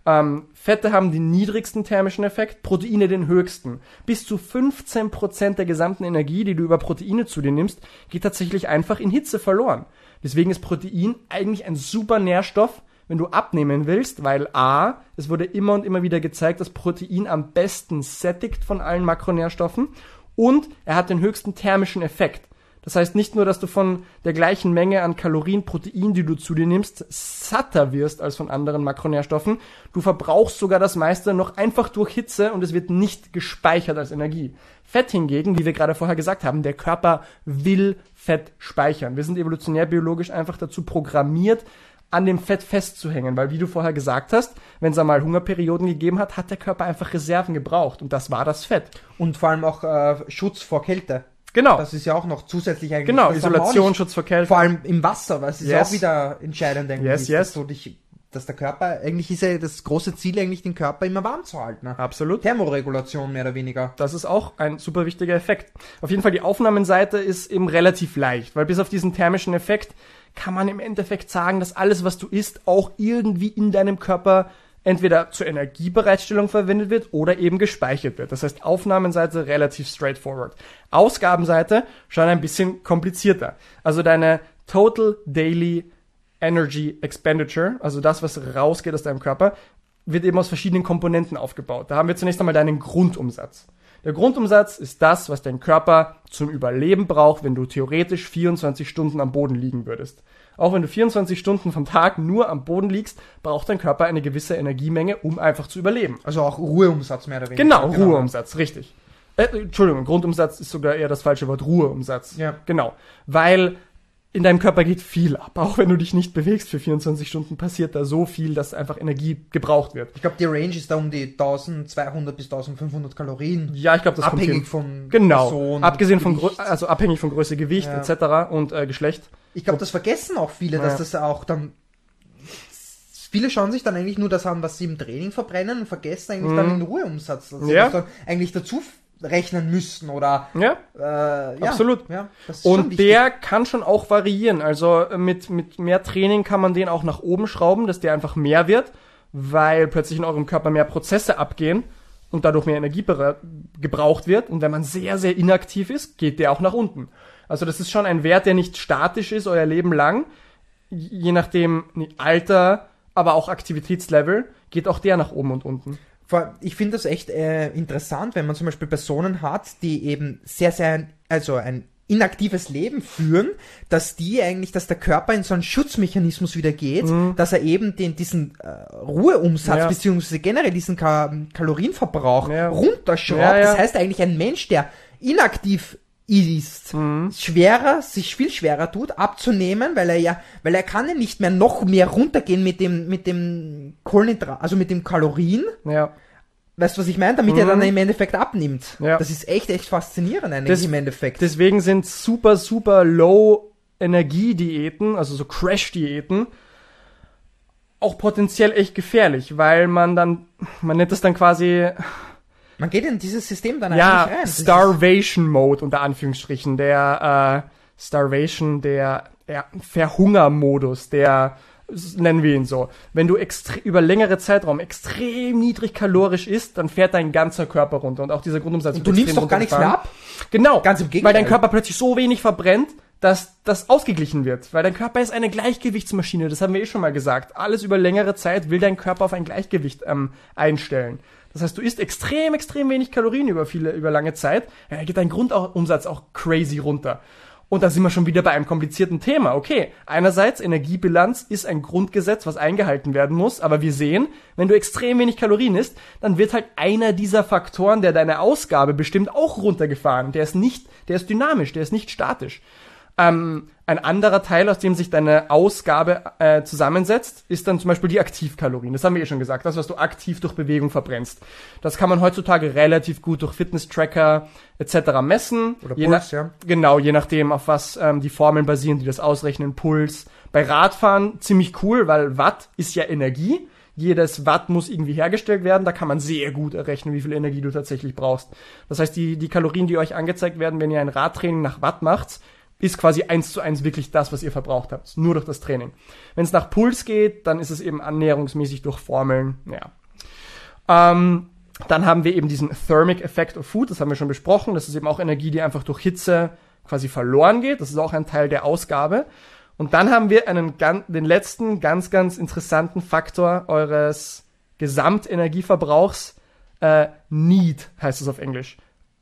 Speaker 1: Fette haben den niedrigsten thermischen Effekt, Proteine den höchsten. Bis zu 15% der gesamten Energie, die du über Proteine zu dir nimmst, geht tatsächlich einfach in Hitze verloren. Deswegen ist Protein eigentlich ein super Nährstoff, wenn du abnehmen willst, weil A, es wurde immer und immer wieder gezeigt, dass Protein am besten sättigt von allen Makronährstoffen und er hat den höchsten thermischen Effekt. Das heißt nicht nur, dass du von der gleichen Menge an Kalorien, Protein, die du zu dir nimmst, satter wirst als von anderen Makronährstoffen, du verbrauchst sogar das meiste noch einfach durch Hitze und es wird nicht gespeichert als Energie. Fett hingegen, wie wir gerade vorher gesagt haben, der Körper will Fett speichern. Wir sind evolutionär biologisch einfach dazu programmiert, an dem Fett festzuhängen, weil wie du vorher gesagt hast, wenn es einmal Hungerperioden gegeben hat, hat der Körper einfach Reserven gebraucht und das war das Fett.
Speaker 2: Und vor allem auch Schutz vor Kälte.
Speaker 1: Genau.
Speaker 2: Das ist ja auch noch zusätzlich eigentlich.
Speaker 1: Genau, Isolation, Schutz vor Kälte.
Speaker 2: Vor allem im Wasser, weil es ist ja auch wieder entscheidend eigentlich.
Speaker 1: Yes.
Speaker 2: Dass der Körper, eigentlich ist ja das große Ziel eigentlich, den Körper immer warm zu halten. Ne?
Speaker 1: Absolut.
Speaker 2: Thermoregulation mehr oder weniger.
Speaker 1: Das ist auch ein super wichtiger Effekt. Auf jeden Fall die Aufnahmenseite ist eben relativ leicht, weil bis auf diesen thermischen Effekt kann man im Endeffekt sagen, dass alles, was du isst, auch irgendwie in deinem Körper entweder zur Energiebereitstellung verwendet wird oder eben gespeichert wird. Das heißt, Aufnahmenseite relativ straightforward. Ausgabenseite schon ein bisschen komplizierter. Also deine Total Daily Energy Expenditure, also das, was rausgeht aus deinem Körper, wird eben aus verschiedenen Komponenten aufgebaut. Da haben wir zunächst einmal deinen Grundumsatz. Der Grundumsatz ist das, was dein Körper zum Überleben braucht, wenn du theoretisch 24 Stunden am Boden liegen würdest. Auch wenn du 24 Stunden vom Tag nur am Boden liegst, braucht dein Körper eine gewisse Energiemenge, um einfach zu überleben.
Speaker 2: Also auch Ruheumsatz mehr oder weniger.
Speaker 1: Genau, Ruheumsatz, richtig. Entschuldigung, Grundumsatz ist sogar eher das falsche Wort, Ruheumsatz.
Speaker 2: Ja.
Speaker 1: Genau, weil in deinem Körper geht viel ab. Auch wenn du dich nicht bewegst für 24 Stunden, passiert da so viel, dass einfach Energie gebraucht wird.
Speaker 2: Ich glaube, die Range ist da um die 1200 bis 1500 Kalorien.
Speaker 1: Ja, ich glaube, das
Speaker 2: abhängig
Speaker 1: kommt
Speaker 2: von
Speaker 1: genau.
Speaker 2: Person,
Speaker 1: Abgesehen von
Speaker 2: Gewicht.
Speaker 1: also abhängig von Größe, Gewicht etc. und Geschlecht.
Speaker 2: Ich glaube, das vergessen auch viele, dass das auch dann... Viele schauen sich dann eigentlich nur das an, was sie im Training verbrennen und vergessen eigentlich dann den Ruheumsatz. Also das dann eigentlich dazu rechnen müssen oder...
Speaker 1: Absolut.
Speaker 2: Ja, das ist schon
Speaker 1: und
Speaker 2: wichtig.
Speaker 1: der kann schon auch variieren. Also mit mehr Training kann man den auch nach oben schrauben, dass der einfach mehr wird, weil plötzlich in eurem Körper mehr Prozesse abgehen und dadurch mehr Energie gebraucht wird. Und wenn man sehr, sehr inaktiv ist, geht der auch nach unten. Also das ist schon ein Wert, der nicht statisch ist euer Leben lang. Je nachdem Alter, aber auch Aktivitätslevel, geht auch der nach oben und unten.
Speaker 2: Ich finde das echt interessant, wenn man zum Beispiel Personen hat, die eben sehr, sehr, also ein inaktives Leben führen, dass der Körper in so einen Schutzmechanismus wieder geht, dass er eben diesen Ruheumsatz beziehungsweise generell diesen Kalorienverbrauch runterschraubt. Das heißt eigentlich, ein Mensch, der inaktiv ist, sich viel schwerer tut, abzunehmen, weil er kann ja nicht mehr noch mehr runtergehen mit dem Kohlenhydrat, also mit dem Kalorien. Ja. Weißt du, was ich meine? Damit er dann im Endeffekt abnimmt. Ja. Das ist echt faszinierend eigentlich im Endeffekt. Deswegen sind super, super Low-Energie-Diäten, also so Crash-Diäten, auch potenziell echt gefährlich, weil man nennt das dann quasi... Man geht in dieses System dann eigentlich rein. Ja, Starvation-Mode unter Anführungsstrichen. Der Verhungermodus, nennen wir ihn so. Wenn du über längere Zeitraum extrem niedrig kalorisch isst, dann fährt dein ganzer Körper runter und auch dieser Grundumsatz. Und du nimmst doch gar nichts mehr ab? Genau. Ganz im Gegenteil. Weil dein Körper plötzlich so wenig verbrennt, dass das ausgeglichen wird. Weil dein Körper ist eine Gleichgewichtsmaschine, das haben wir schon mal gesagt. Alles über längere Zeit will dein Körper auf ein Gleichgewicht einstellen. Das heißt, du isst extrem wenig Kalorien über lange Zeit, geht dein Grundumsatz auch crazy runter. Und da sind wir schon wieder bei einem komplizierten Thema. Okay, einerseits, Energiebilanz ist ein Grundgesetz, was eingehalten werden muss, aber wir sehen, wenn du extrem wenig Kalorien isst, dann wird halt einer dieser Faktoren, der deine Ausgabe bestimmt, auch runtergefahren. Der ist dynamisch, der ist nicht statisch. Ein anderer Teil, aus dem sich deine Ausgabe zusammensetzt, ist dann zum Beispiel die Aktivkalorien. Das haben wir schon gesagt, das, was du aktiv durch Bewegung verbrennst. Das kann man heutzutage relativ gut durch Fitness-Tracker etc. messen. Oder Puls, Genau, je nachdem, auf was die Formeln basieren, die das ausrechnen. Puls. Bei Radfahren ziemlich cool, weil Watt ist ja Energie. Jedes Watt muss irgendwie hergestellt werden. Da kann man sehr gut errechnen, wie viel Energie du tatsächlich brauchst. Das heißt, die Kalorien, die euch angezeigt werden, wenn ihr ein Radtraining nach Watt macht, ist quasi 1:1 wirklich das, was ihr verbraucht habt. Nur durch das Training. Wenn es nach Puls geht, dann ist es eben annäherungsmäßig durch Formeln. Ja. Dann haben wir eben diesen Thermic Effect of Food. Das haben wir schon besprochen. Das ist eben auch Energie, die einfach durch Hitze quasi verloren geht. Das ist auch ein Teil der Ausgabe. Und dann haben wir den letzten ganz interessanten Faktor eures Gesamtenergieverbrauchs. NEAT heißt es auf Englisch.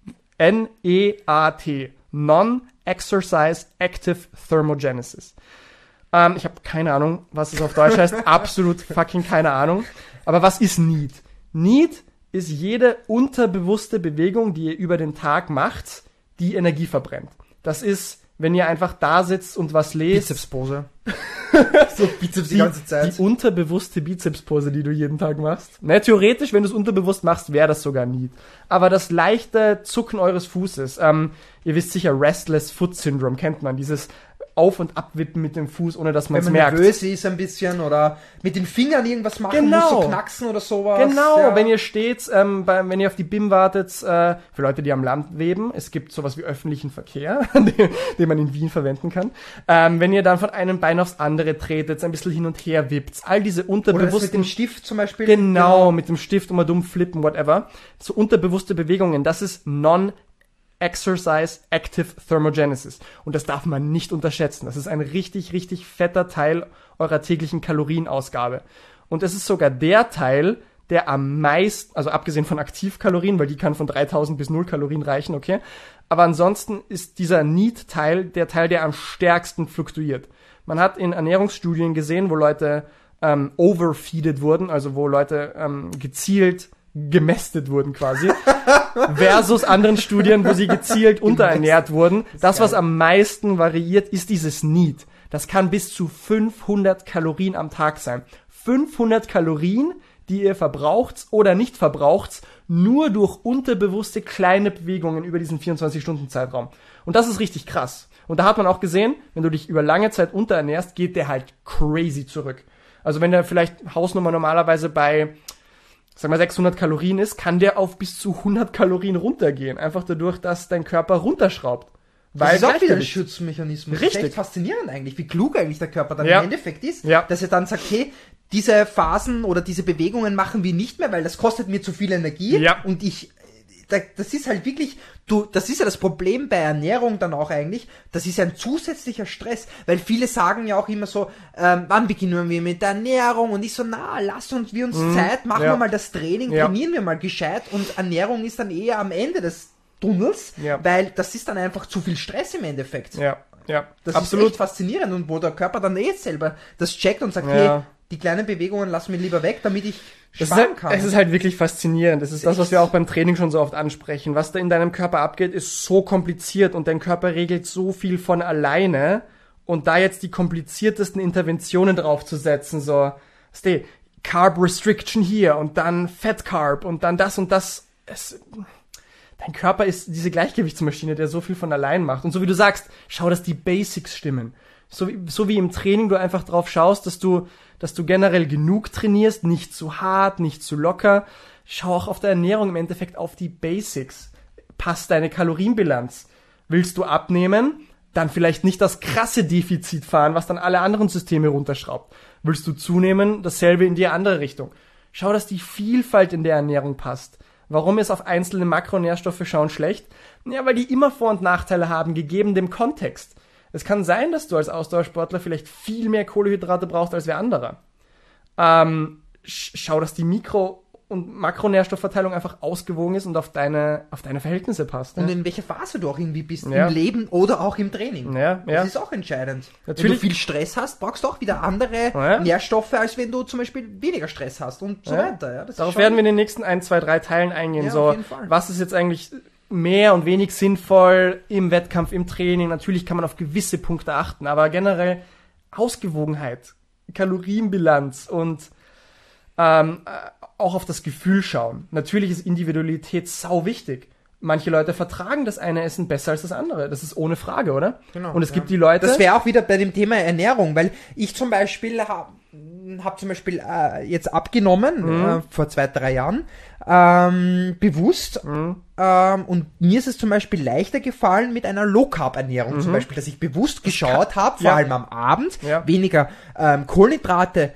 Speaker 2: NEAT. Non-Exercise Active Thermogenesis. Ich habe keine Ahnung, was es auf Deutsch heißt. Absolut fucking keine Ahnung. Aber was ist NEAT? NEAT ist jede unterbewusste Bewegung, die ihr über den Tag macht, die Energie verbrennt. Das ist, wenn ihr einfach da sitzt und was lest. Bizepspose. So Bizeps die ganze Zeit. Die unterbewusste Bizepspose, die du jeden Tag machst. Ne, theoretisch, wenn du es unterbewusst machst, wäre das sogar NEAT. Aber das leichte Zucken eures Fußes, ihr wisst sicher, Restless Foot Syndrome kennt man, dieses Auf- und Abwippen mit dem Fuß, ohne dass man es merkt. Wenn man nervös ist ein bisschen oder mit den Fingern irgendwas machen muss, so knacksen oder sowas. Genau, wenn ihr steht, wenn ihr auf die BIM wartet, für Leute, die am Land leben, es gibt sowas wie öffentlichen Verkehr, den man in Wien verwenden kann. Wenn ihr dann von einem Bein aufs andere tretet, ein bisschen hin und her wippt, all diese unterbewussten... Oder das mit dem Stift zum Beispiel. Genau, mit dem Stift und mal dumm flippen, whatever. So unterbewusste Bewegungen, das ist Non-Exercise Active Thermogenesis. Und das darf man nicht unterschätzen. Das ist ein richtig fetter Teil eurer täglichen Kalorienausgabe. Und es ist sogar der Teil, der am meisten, also abgesehen von Aktivkalorien, weil die kann von 3000 bis 0 Kalorien reichen, okay? Aber ansonsten ist dieser NEAT-Teil der Teil, der am stärksten fluktuiert. Man hat in Ernährungsstudien gesehen, wo Leute overfeeded wurden, also wo Leute gezielt
Speaker 1: gemästet wurden quasi, versus anderen Studien, wo sie gezielt unterernährt wurden. Das, was am meisten variiert, ist dieses Need. Das kann bis zu 500 Kalorien am Tag sein. 500 Kalorien, die ihr verbraucht oder nicht verbraucht, nur durch unterbewusste kleine Bewegungen über diesen 24-Stunden-Zeitraum. Und das ist richtig krass. Und da hat man auch gesehen, wenn du dich über lange Zeit unterernährst, geht der halt crazy zurück. Also wenn der vielleicht Hausnummer normalerweise bei, sagen wir 600 Kalorien ist, kann der auf bis zu 100 Kalorien runtergehen. Einfach dadurch, dass dein Körper runterschraubt.
Speaker 2: Das ist auch wieder ein Schutzmechanismus.
Speaker 1: Richtig.
Speaker 2: Das ist echt faszinierend eigentlich, wie klug eigentlich der Körper dann
Speaker 1: Ja.
Speaker 2: im Endeffekt ist,
Speaker 1: Ja.
Speaker 2: dass er dann sagt, hey, diese Phasen oder diese Bewegungen machen wir nicht mehr, weil das kostet mir zu viel Energie
Speaker 1: Ja.
Speaker 2: und das ist halt wirklich, das ist ja das Problem bei Ernährung dann auch eigentlich, das ist ein zusätzlicher Stress, weil viele sagen ja auch immer so, wann beginnen wir mit der Ernährung und ich so, lass uns Zeit, machen wir mal das Training, trainieren wir mal gescheit und Ernährung ist dann eher am Ende des Tunnels, weil das ist dann einfach zu viel Stress im Endeffekt.
Speaker 1: Ja,
Speaker 2: Das
Speaker 1: absolut.
Speaker 2: ist echt faszinierend und wo der Körper dann selber das checkt und sagt,
Speaker 1: Ja.
Speaker 2: hey, die kleinen Bewegungen lassen wir lieber weg, damit ich
Speaker 1: Es
Speaker 2: sparen kann.
Speaker 1: ist halt wirklich faszinierend. Das ist das, was wir auch beim Training schon so oft ansprechen. Was da in deinem Körper abgeht, ist so kompliziert und dein Körper regelt so viel von alleine. Und da jetzt die kompliziertesten Interventionen draufzusetzen, so, Carb Restriction hier und dann Fat Carb und dann das und das. Dein Körper ist diese Gleichgewichtsmaschine, der so viel von allein macht. Und so wie du sagst, schau, dass die Basics stimmen. So wie im Training du einfach drauf schaust, dass du generell genug trainierst, nicht zu hart, nicht zu locker. Schau auch auf der Ernährung im Endeffekt auf die Basics. Passt deine Kalorienbilanz. Willst du abnehmen? Dann vielleicht nicht das krasse Defizit fahren, was dann alle anderen Systeme runterschraubt. Willst du zunehmen? Dasselbe in die andere Richtung. Schau, dass die Vielfalt in der Ernährung passt. Warum ist auf einzelne Makronährstoffe schauen schlecht? Ja, weil die immer Vor- und Nachteile haben, gegeben dem Kontext. Es kann sein, dass du als Ausdauersportler vielleicht viel mehr Kohlenhydrate brauchst als wer anderer. Schau, dass die Mikro- und Makronährstoffverteilung einfach ausgewogen ist und auf deine Verhältnisse passt.
Speaker 2: Und
Speaker 1: Ne?
Speaker 2: in welcher Phase du auch irgendwie bist,
Speaker 1: Ja.
Speaker 2: im Leben oder auch im Training.
Speaker 1: Ja.
Speaker 2: Das ist auch entscheidend.
Speaker 1: Natürlich.
Speaker 2: Wenn du viel Stress hast, brauchst du auch wieder andere Nährstoffe, als wenn du zum Beispiel weniger Stress hast und so weiter. Ja, das
Speaker 1: Darauf
Speaker 2: ist schon-
Speaker 1: werden wir in den nächsten 1, 2, 3 Teilen eingehen.
Speaker 2: Ja,
Speaker 1: So,
Speaker 2: auf jeden Fall.
Speaker 1: was ist jetzt eigentlich mehr und wenig sinnvoll im Wettkampf, im Training? Natürlich kann man auf gewisse Punkte achten, aber generell Ausgewogenheit, Kalorienbilanz und auch auf das Gefühl schauen. Natürlich ist Individualität sau wichtig. Manche Leute vertragen das eine Essen besser als das andere. Das ist ohne Frage, oder?
Speaker 2: Genau,
Speaker 1: und es gibt die Leute...
Speaker 2: Das wäre auch wieder bei dem Thema Ernährung, weil ich zum Beispiel habe zum Beispiel jetzt abgenommen vor 2, 3 Jahren bewusst und mir ist es zum Beispiel leichter gefallen mit einer Low-Carb-Ernährung zum Beispiel, dass ich bewusst geschaut habe, vor allem am Abend, weniger Kohlenhydrate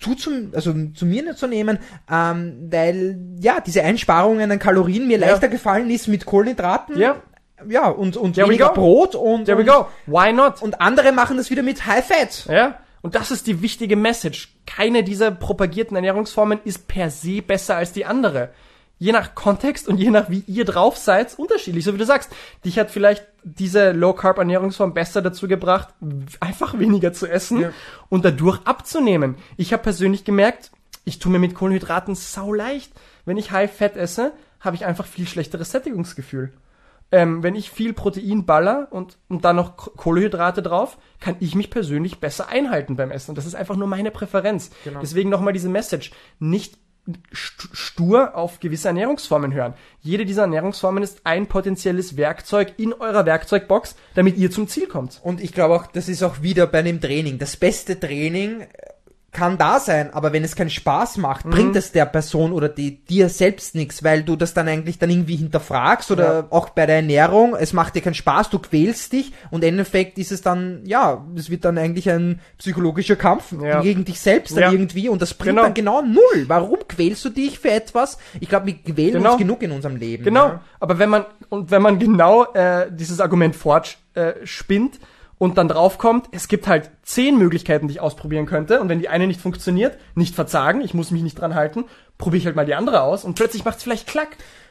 Speaker 2: zu mir nicht zu nehmen, weil diese Einsparungen an Kalorien mir leichter gefallen ist mit Kohlenhydraten. Ja, und weniger Brot und
Speaker 1: There we go. Why not?
Speaker 2: und andere machen das wieder mit High Fat.
Speaker 1: Ja, und das ist die wichtige Message. Keine dieser propagierten Ernährungsformen ist per se besser als die andere. Je nach Kontext und je nach wie ihr drauf seid, unterschiedlich. So wie du sagst, dich hat vielleicht diese Low-Carb-Ernährungsform besser dazu gebracht, einfach weniger zu essen und dadurch abzunehmen. Ich habe persönlich gemerkt, ich tue mir mit Kohlenhydraten sau leicht. Wenn ich High-Fat esse, habe ich einfach viel schlechteres Sättigungsgefühl. Wenn ich viel Protein baller und dann noch Kohlenhydrate drauf, kann ich mich persönlich besser einhalten beim Essen. Und das ist einfach nur meine Präferenz. Genau. Deswegen nochmal diese Message. Nicht stur auf gewisse Ernährungsformen hören. Jede dieser Ernährungsformen ist ein potenzielles Werkzeug in eurer Werkzeugbox, damit ihr zum Ziel kommt.
Speaker 2: Und ich glaube auch, das ist auch wieder bei einem Training. Das beste Training kann da sein, aber wenn es keinen Spaß macht, bringt es der Person oder dir selbst nichts, weil du das dann eigentlich dann irgendwie hinterfragst oder auch bei der Ernährung, es macht dir keinen Spaß, du quälst dich und im Endeffekt ist es dann, es wird dann eigentlich ein psychologischer Kampf gegen dich selbst dann irgendwie und das bringt dann genau null. Warum quälst du dich für etwas? Ich glaube, wir quälen uns genug in unserem Leben.
Speaker 1: Genau,
Speaker 2: ja.
Speaker 1: Aber wenn man genau dieses Argument fortspinnt, und dann draufkommt, es gibt halt 10 Möglichkeiten, die ich ausprobieren könnte. Und wenn die eine nicht funktioniert, nicht verzagen, ich muss mich nicht dran halten, probiere ich halt mal die andere aus und plötzlich macht's vielleicht Klack.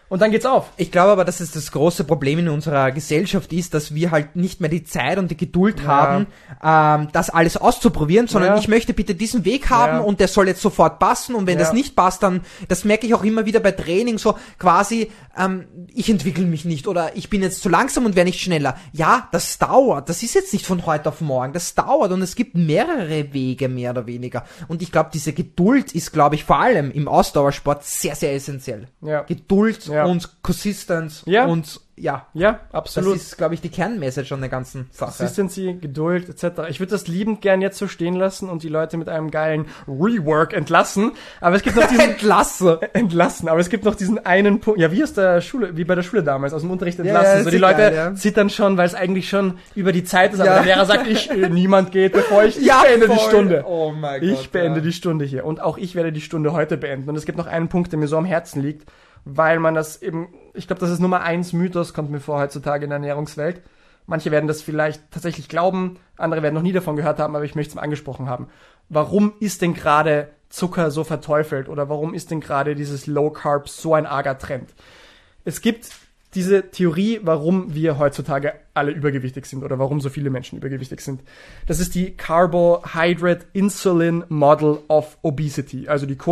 Speaker 1: und dann geht's auf.
Speaker 2: Ich glaube aber, dass es das große Problem in unserer Gesellschaft ist, dass wir halt nicht mehr die Zeit und die Geduld haben, das alles auszuprobieren, sondern ich möchte bitte diesen Weg haben und der soll jetzt sofort passen und wenn das nicht passt, dann, das merke ich auch immer wieder bei Training, so quasi, ich entwickle mich nicht oder ich bin jetzt zu langsam und werde nicht schneller. Ja, das dauert, das ist jetzt nicht von heute auf morgen, das dauert und es gibt mehrere Wege, mehr oder weniger. Und ich glaube, diese Geduld ist, glaube ich, vor allem im Ausdauersport sehr, sehr essentiell.
Speaker 1: Ja.
Speaker 2: Geduld und Consistenz und
Speaker 1: ja, absolut.
Speaker 2: Das ist, glaube ich, die Kernmessage an der ganzen Sache.
Speaker 1: Consistency, Geduld etc. Ich würde das liebend gern jetzt so stehen lassen und die Leute mit einem geilen Rework entlassen. Aber es gibt noch diesen entlassen. Aber es gibt noch diesen einen Punkt. Ja, wie bei der Schule damals aus dem Unterricht entlassen. So die Leute zittern schon, weil es eigentlich schon über die Zeit ist. Aber der Lehrer sagt, niemand geht, bevor ich beende die Stunde.
Speaker 2: Oh mein Gott.
Speaker 1: Ich beende die Stunde hier und auch ich werde die Stunde heute beenden. Und es gibt noch einen Punkt, der mir so am Herzen liegt, weil man das eben, ich glaube, das ist Nummer 1 Mythos, kommt mir vor heutzutage in der Ernährungswelt. Manche werden das vielleicht tatsächlich glauben, andere werden noch nie davon gehört haben, aber ich möchte es mal angesprochen haben. Warum ist denn gerade Zucker so verteufelt oder warum ist denn gerade dieses Low Carb so ein arger Trend? Es gibt diese Theorie, warum wir heutzutage alle übergewichtig sind oder warum so viele Menschen übergewichtig sind. Das ist die Carbohydrate Insulin Model of Obesity, also das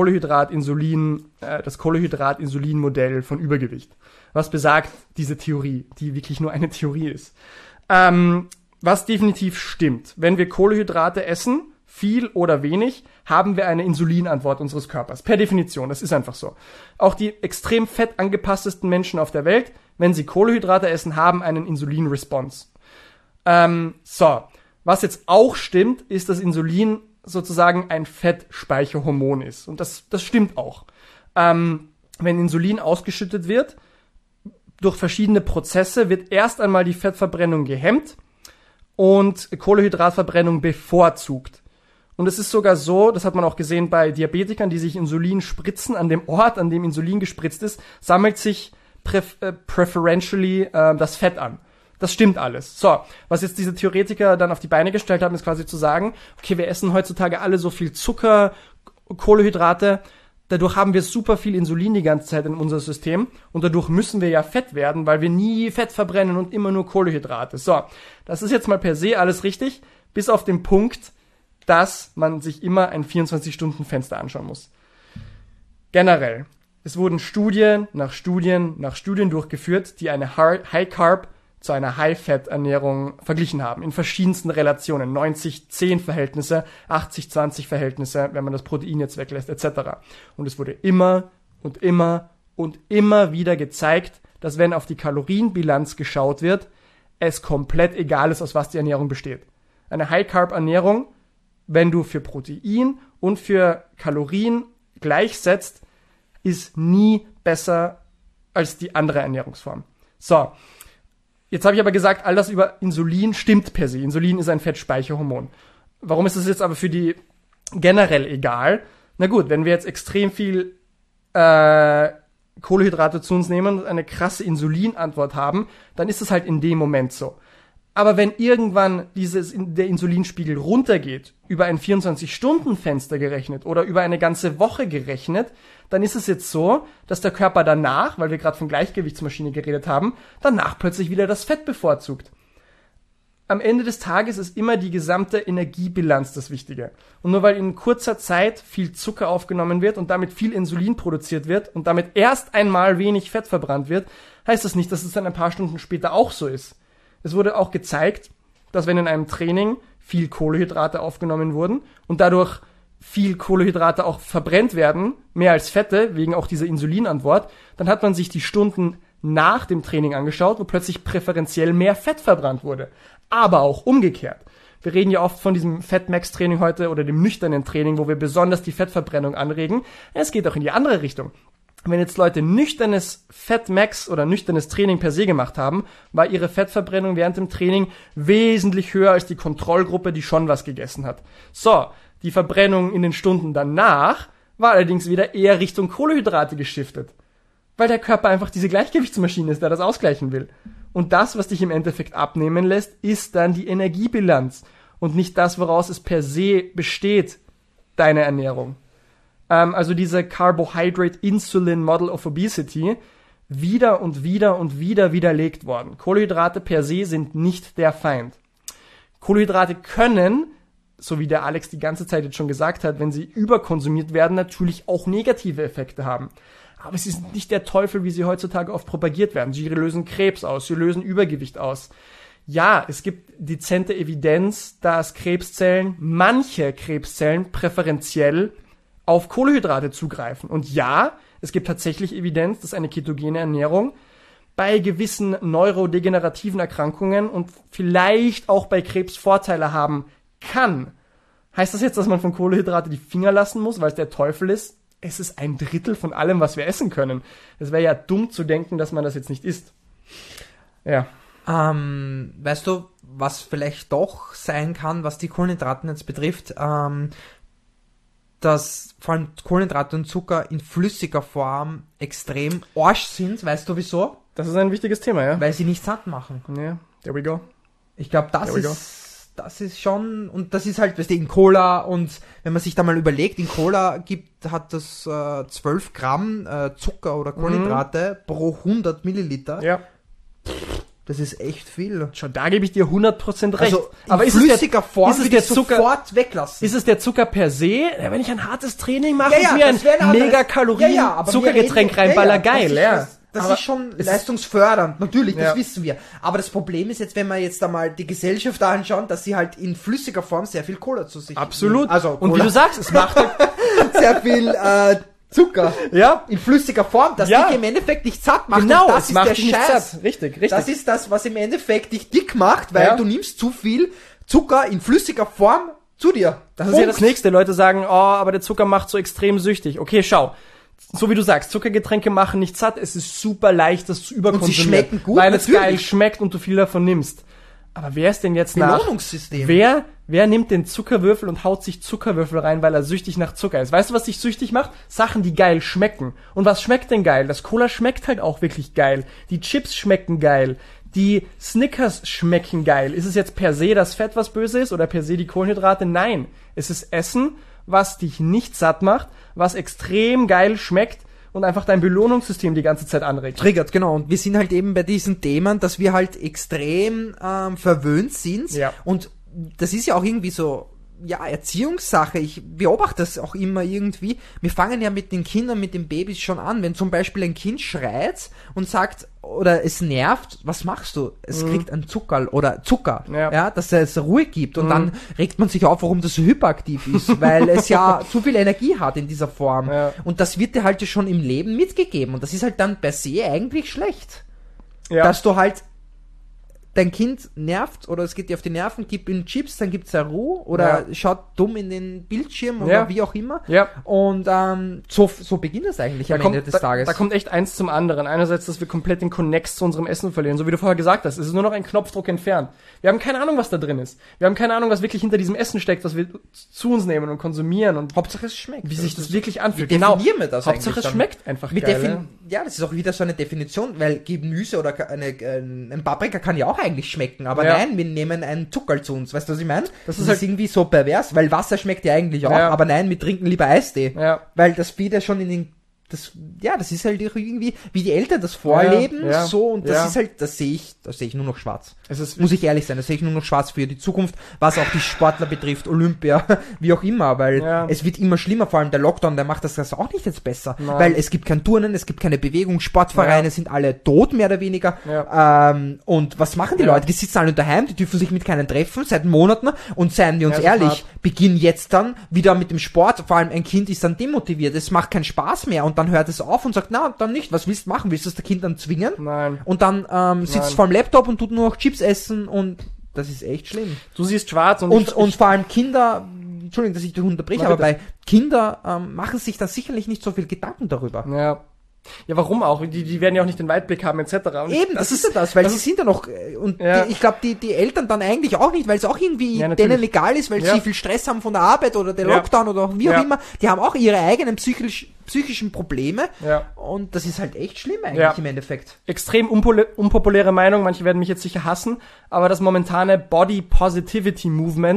Speaker 1: Kohlenhydrat-Insulin-Modell von Übergewicht. Was besagt diese Theorie, die wirklich nur eine Theorie ist? Was definitiv stimmt, wenn wir Kohlenhydrate essen, viel oder wenig, haben wir eine Insulinantwort unseres Körpers. Per Definition, das ist einfach so. Auch die extrem fettangepasstesten Menschen auf der Welt, wenn sie Kohlenhydrate essen, haben einen Insulin-Response. Was jetzt auch stimmt, ist, dass Insulin sozusagen ein Fettspeicherhormon ist. Und das stimmt auch. Wenn Insulin ausgeschüttet wird, durch verschiedene Prozesse wird erst einmal die Fettverbrennung gehemmt und Kohlehydratverbrennung bevorzugt. Und es ist sogar so, das hat man auch gesehen bei Diabetikern, die sich Insulin spritzen, an dem Ort, an dem Insulin gespritzt ist, sammelt sich preferentially das Fett an. Das stimmt alles. So, was jetzt diese Theoretiker dann auf die Beine gestellt haben, ist quasi zu sagen, okay, wir essen heutzutage alle so viel Zucker, Kohlenhydrate, dadurch haben wir super viel Insulin die ganze Zeit in unser System und dadurch müssen wir ja fett werden, weil wir nie Fett verbrennen und immer nur Kohlenhydrate. So, das ist jetzt mal per se alles richtig, bis auf den Punkt, dass man sich immer ein 24-Stunden-Fenster anschauen muss. Generell, es wurden Studien nach Studien durchgeführt, die eine High-Carb zu einer High-Fat-Ernährung verglichen haben, in verschiedensten Relationen, 90-10-Verhältnisse, 80-20-Verhältnisse, wenn man das Protein jetzt weglässt, etc. Und es wurde immer und immer und immer wieder gezeigt, dass wenn auf die Kalorienbilanz geschaut wird, es komplett egal ist, aus was die Ernährung besteht. Eine High-Carb-Ernährung, wenn du für Protein und für Kalorien gleichsetzt, ist nie besser als die andere Ernährungsform. So, jetzt habe ich aber gesagt, all das über Insulin stimmt per se. Insulin ist ein Fettspeicherhormon. Warum ist es jetzt aber für die generell egal? Na gut, wenn wir jetzt extrem viel Kohlenhydrate zu uns nehmen und eine krasse Insulinantwort haben, dann ist es halt in dem Moment so. Aber wenn irgendwann der Insulinspiegel runtergeht, über ein 24-Stunden-Fenster gerechnet oder über eine ganze Woche gerechnet, dann ist es jetzt so, dass der Körper danach, weil wir gerade von Gleichgewichtsmaschine geredet haben, danach plötzlich wieder das Fett bevorzugt. Am Ende des Tages ist immer die gesamte Energiebilanz das Wichtige. Und nur weil in kurzer Zeit viel Zucker aufgenommen wird und damit viel Insulin produziert wird und damit erst einmal wenig Fett verbrannt wird, heißt das nicht, dass es dann ein paar Stunden später auch so ist. Es wurde auch gezeigt, dass wenn in einem Training viel Kohlenhydrate aufgenommen wurden und dadurch viel Kohlenhydrate auch verbrennt werden, mehr als Fette, wegen auch dieser Insulinantwort, dann hat man sich die Stunden nach dem Training angeschaut, wo plötzlich präferenziell mehr Fett verbrannt wurde. Aber auch umgekehrt. Wir reden ja oft von diesem Fat-Max-Training heute oder dem nüchternen Training, wo wir besonders die Fettverbrennung anregen. Es geht auch in die andere Richtung. Wenn jetzt Leute nüchternes Fat-Max oder nüchternes Training per se gemacht haben, war ihre Fettverbrennung während dem Training wesentlich höher als die Kontrollgruppe, die schon was gegessen hat. So, die Verbrennung in den Stunden danach war allerdings wieder eher Richtung Kohlenhydrate geschiftet. Weil der Körper einfach diese Gleichgewichtsmaschine ist, der das ausgleichen will. Und das, was dich im Endeffekt abnehmen lässt, ist dann die Energiebilanz und nicht das, woraus es per se besteht, deine Ernährung. Also diese Carbohydrate Insulin Model of Obesity wieder und wieder und wieder widerlegt worden. Kohlenhydrate per se sind nicht der Feind. Kohlenhydrate können, so wie der Alex die ganze Zeit jetzt schon gesagt hat, wenn sie überkonsumiert werden, natürlich auch negative Effekte haben. Aber sie sind nicht der Teufel, wie sie heutzutage oft propagiert werden. Sie lösen Krebs aus, sie lösen Übergewicht aus. Ja, es gibt dezente Evidenz, dass manche Krebszellen präferenziell auf Kohlenhydrate zugreifen. Und ja, es gibt tatsächlich Evidenz, dass eine ketogene Ernährung bei gewissen neurodegenerativen Erkrankungen und vielleicht auch bei Krebs Vorteile haben kann. Heißt das jetzt, dass man von Kohlenhydrate die Finger lassen muss, weil es der Teufel ist? Es ist 1/3 von allem, was wir essen können. Es wäre ja dumm zu denken, dass man das jetzt nicht isst. Ja.
Speaker 2: Weißt du, was vielleicht doch sein kann, was die Kohlenhydrate jetzt betrifft, dass vor allem Kohlenhydrate und Zucker in flüssiger Form extrem arsch sind. Weißt du wieso?
Speaker 1: Das ist ein wichtiges Thema, ja?
Speaker 2: Weil sie nicht satt machen.
Speaker 1: Ja, there we go.
Speaker 2: Ich glaube, das ist schon, und das ist halt, weißt du, in Cola, und wenn man sich da mal überlegt, in Cola hat das 12 Gramm Zucker oder Kohlenhydrate pro 100 Milliliter.
Speaker 1: Ja.
Speaker 2: Das ist echt viel.
Speaker 1: Schon da gebe ich dir 100% recht.
Speaker 2: Also in flüssiger Form
Speaker 1: ist es der Zucker
Speaker 2: sofort weglassen.
Speaker 1: Ist es der Zucker per se? Ja, wenn ich ein hartes Training mache
Speaker 2: ja,
Speaker 1: und mir ein
Speaker 2: Megakalorien
Speaker 1: Zuckergetränk reinballer, geil, ja.
Speaker 2: Das ist schon leistungsfördernd, natürlich, das wissen wir. Aber das Problem ist jetzt, wenn wir jetzt einmal die Gesellschaft anschauen, dass sie halt in flüssiger Form sehr viel Cola zu sich
Speaker 1: Absolut.
Speaker 2: nehmen. Also
Speaker 1: und wie du sagst, es macht
Speaker 2: sehr viel Zucker in flüssiger Form, das dich im Endeffekt nicht satt macht.
Speaker 1: Genau,
Speaker 2: und das ist der Scheiß.
Speaker 1: Richtig.
Speaker 2: Das ist das, was im Endeffekt dich dick macht, weil du nimmst zu viel Zucker in flüssiger Form zu dir.
Speaker 1: Das ist ja das Nächste. Leute sagen, aber der Zucker macht so extrem süchtig. Okay, schau. So wie du sagst, Zuckergetränke machen nicht satt, es ist super leicht, das zu überkonsumieren.
Speaker 2: Und sie schmecken gut,
Speaker 1: weil es geil schmeckt und du viel davon nimmst. Aber wer ist denn jetzt
Speaker 2: Belohnungssystem.
Speaker 1: Wer nimmt den Zuckerwürfel und haut sich Zuckerwürfel rein, weil er süchtig nach Zucker ist? Weißt du, was dich süchtig macht? Sachen, die geil schmecken. Und was schmeckt denn geil? Das Cola schmeckt halt auch wirklich geil. Die Chips schmecken geil. Die Snickers schmecken geil. Ist es jetzt per se das Fett, was böse ist, oder per se die Kohlenhydrate? Nein. Es ist Essen, was dich nicht satt macht, was extrem geil schmeckt und einfach dein Belohnungssystem die ganze Zeit anregt.
Speaker 2: Triggert, genau. Und wir sind halt eben bei diesen Themen, dass wir halt extrem verwöhnt sind.
Speaker 1: Ja.
Speaker 2: Und das ist ja auch irgendwie so, Erziehungssache. Ich beobachte das auch immer irgendwie. Wir fangen ja mit den Kindern, mit den Babys schon an. Wenn zum Beispiel ein Kind schreit und sagt, oder es nervt, was machst du? Es kriegt einen Zucker, dass es Ruhe gibt. Und dann regt man sich auf, warum das so hyperaktiv ist, weil es ja zu viel Energie hat in dieser Form.
Speaker 1: Ja.
Speaker 2: Und das wird dir halt schon im Leben mitgegeben. Und das ist halt dann per se eigentlich schlecht.
Speaker 1: Ja.
Speaker 2: Dass du halt dein Kind nervt oder es geht dir auf die Nerven, gib ihm Chips, dann gibt's Ruhe oder schaut dumm in den Bildschirm oder wie auch immer.
Speaker 1: Ja.
Speaker 2: Und so beginnt es eigentlich am Ende des Tages.
Speaker 1: Da kommt echt eins zum anderen. Einerseits, dass wir komplett den Connex zu unserem Essen verlieren. So wie du vorher gesagt hast, es ist nur noch ein Knopfdruck entfernt. Wir haben keine Ahnung, was da drin ist. Wir haben keine Ahnung, was wirklich hinter diesem Essen steckt, was wir zu uns nehmen und konsumieren. Und
Speaker 2: Hauptsache es schmeckt.
Speaker 1: Wie sich das wirklich anfühlt.
Speaker 2: Wie definieren wir das
Speaker 1: Hauptsache es schmeckt einfach geil.
Speaker 2: Ja, das ist auch wieder so eine Definition, weil Gemüse oder ein Paprika kann ja auch eigentlich schmecken, aber nein, wir nehmen einen Zuckerl zu uns, weißt du, was ich meine? Das ist halt irgendwie so pervers, weil Wasser schmeckt ja eigentlich auch, aber nein, wir trinken lieber Eistee, weil das wieder schon in den das ist halt irgendwie, wie die Eltern das vorleben, so, und das ist halt, das sehe ich nur noch schwarz. Muss ich ehrlich sein, das sehe ich nur noch schwarz für die Zukunft, was auch die Sportler betrifft, Olympia, wie auch immer, weil es wird immer schlimmer, vor allem der Lockdown, der macht das auch nicht jetzt besser, weil es gibt kein Turnen, es gibt keine Bewegung, Sportvereine sind alle tot, mehr oder weniger, und was machen die Leute? Die sitzen alle daheim, die dürfen sich mit keinen treffen, seit Monaten, und seien wir uns ehrlich, beginnen jetzt dann wieder mit dem Sport, vor allem ein Kind ist dann demotiviert, es macht keinen Spaß mehr, und dann hört es auf und sagt, na, dann nicht. Was willst du machen? Willst du das Kind dann zwingen?
Speaker 1: Nein.
Speaker 2: Und dann sitzt vor dem Laptop und tut nur noch Chips essen, und das ist echt schlimm.
Speaker 1: Du siehst schwarz
Speaker 2: und vor allem Kinder, Entschuldigung, dass ich dich unterbreche, aber bei Kinder machen sich da sicherlich nicht so viel Gedanken darüber.
Speaker 1: Ja, warum auch? Die werden ja auch nicht den Weitblick haben, etc. Und
Speaker 2: eben, das ist ja das, weil sie sind ja noch, und ich glaube, die Eltern dann eigentlich auch nicht, weil es auch irgendwie denen egal ist, weil sie viel Stress haben von der Arbeit oder der Lockdown oder wie auch immer. Die haben auch ihre eigenen psychischen Probleme, und das ist halt echt schlimm eigentlich im Endeffekt.
Speaker 1: Extrem unpopuläre Meinung, manche werden mich jetzt sicher hassen, aber das momentane Body Positivity Movement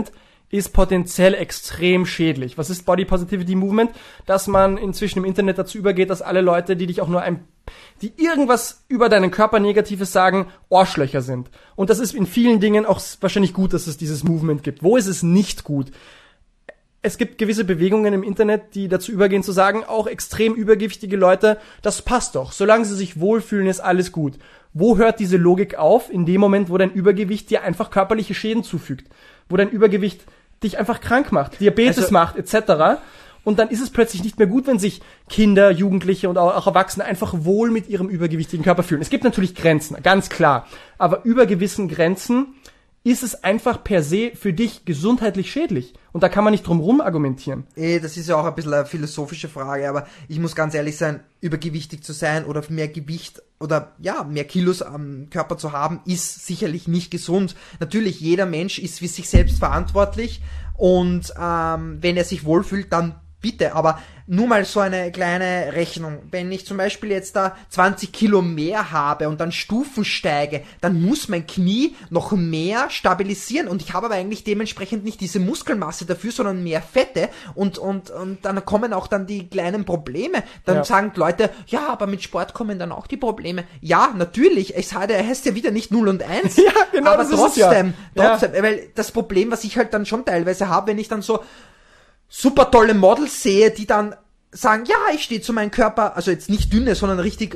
Speaker 1: ist potenziell extrem schädlich. Was ist Body Positivity Movement? Dass man inzwischen im Internet dazu übergeht, dass alle Leute, die dich auch nur die irgendwas über deinen Körper Negatives sagen, Arschlöcher sind. Und das ist in vielen Dingen auch wahrscheinlich gut, dass es dieses Movement gibt. Wo ist es nicht gut? Es gibt gewisse Bewegungen im Internet, die dazu übergehen zu sagen, auch extrem übergewichtige Leute, das passt doch. Solange sie sich wohlfühlen, ist alles gut. Wo hört diese Logik auf? In dem Moment, wo dein Übergewicht dir einfach körperliche Schäden zufügt. Wo dein Übergewicht dich einfach krank macht, Diabetes macht, etc. Und dann ist es plötzlich nicht mehr gut, wenn sich Kinder, Jugendliche und auch Erwachsene einfach wohl mit ihrem übergewichtigen Körper fühlen. Es gibt natürlich Grenzen, ganz klar. Aber über gewissen Grenzen ist es einfach per se für dich gesundheitlich schädlich. Und da kann man nicht drum rum argumentieren.
Speaker 2: Das ist ja auch ein bisschen eine philosophische Frage, aber ich muss ganz ehrlich sein, übergewichtig zu sein oder mehr Gewicht oder ja, mehr Kilos am Körper zu haben, ist sicherlich nicht gesund. Natürlich, jeder Mensch ist für sich selbst verantwortlich und wenn er sich wohlfühlt, dann bitte, aber nur mal so eine kleine Rechnung. Wenn ich zum Beispiel jetzt da 20 Kilo mehr habe und dann Stufen steige, dann muss mein Knie noch mehr stabilisieren und ich habe aber eigentlich dementsprechend nicht diese Muskelmasse dafür, sondern mehr Fette und dann kommen auch dann die kleinen Probleme. Dann sagen Leute, ja, aber mit Sport kommen dann auch die Probleme. Ja, natürlich, es heißt ja wieder nicht 0 und 1,
Speaker 1: ja, genau,
Speaker 2: aber
Speaker 1: das
Speaker 2: trotzdem,
Speaker 1: ist es ja.
Speaker 2: Weil das Problem, was ich halt dann schon teilweise habe, wenn ich dann so super tolle Models sehe, die dann sagen, ja, ich stehe zu meinem Körper, also jetzt nicht dünne, sondern richtig,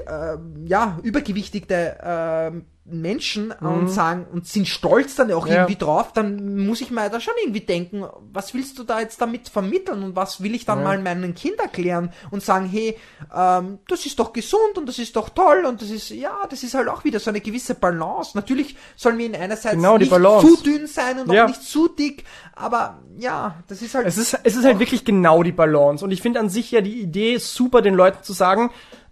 Speaker 2: übergewichtigte Menschen und sagen, und sind stolz dann auch irgendwie drauf, dann muss ich mir da schon irgendwie denken, was willst du da jetzt damit vermitteln und was will ich dann mal meinen Kindern erklären und sagen, hey, das ist doch gesund und das ist doch toll und das ist halt auch wieder so eine gewisse Balance. Natürlich sollen wir einerseits nicht zu dünn sein und auch nicht zu dick, aber ja, das ist halt...
Speaker 1: Es ist halt wirklich genau die Balance und ich finde an sich ja die Idee super, den Leuten zu sagen,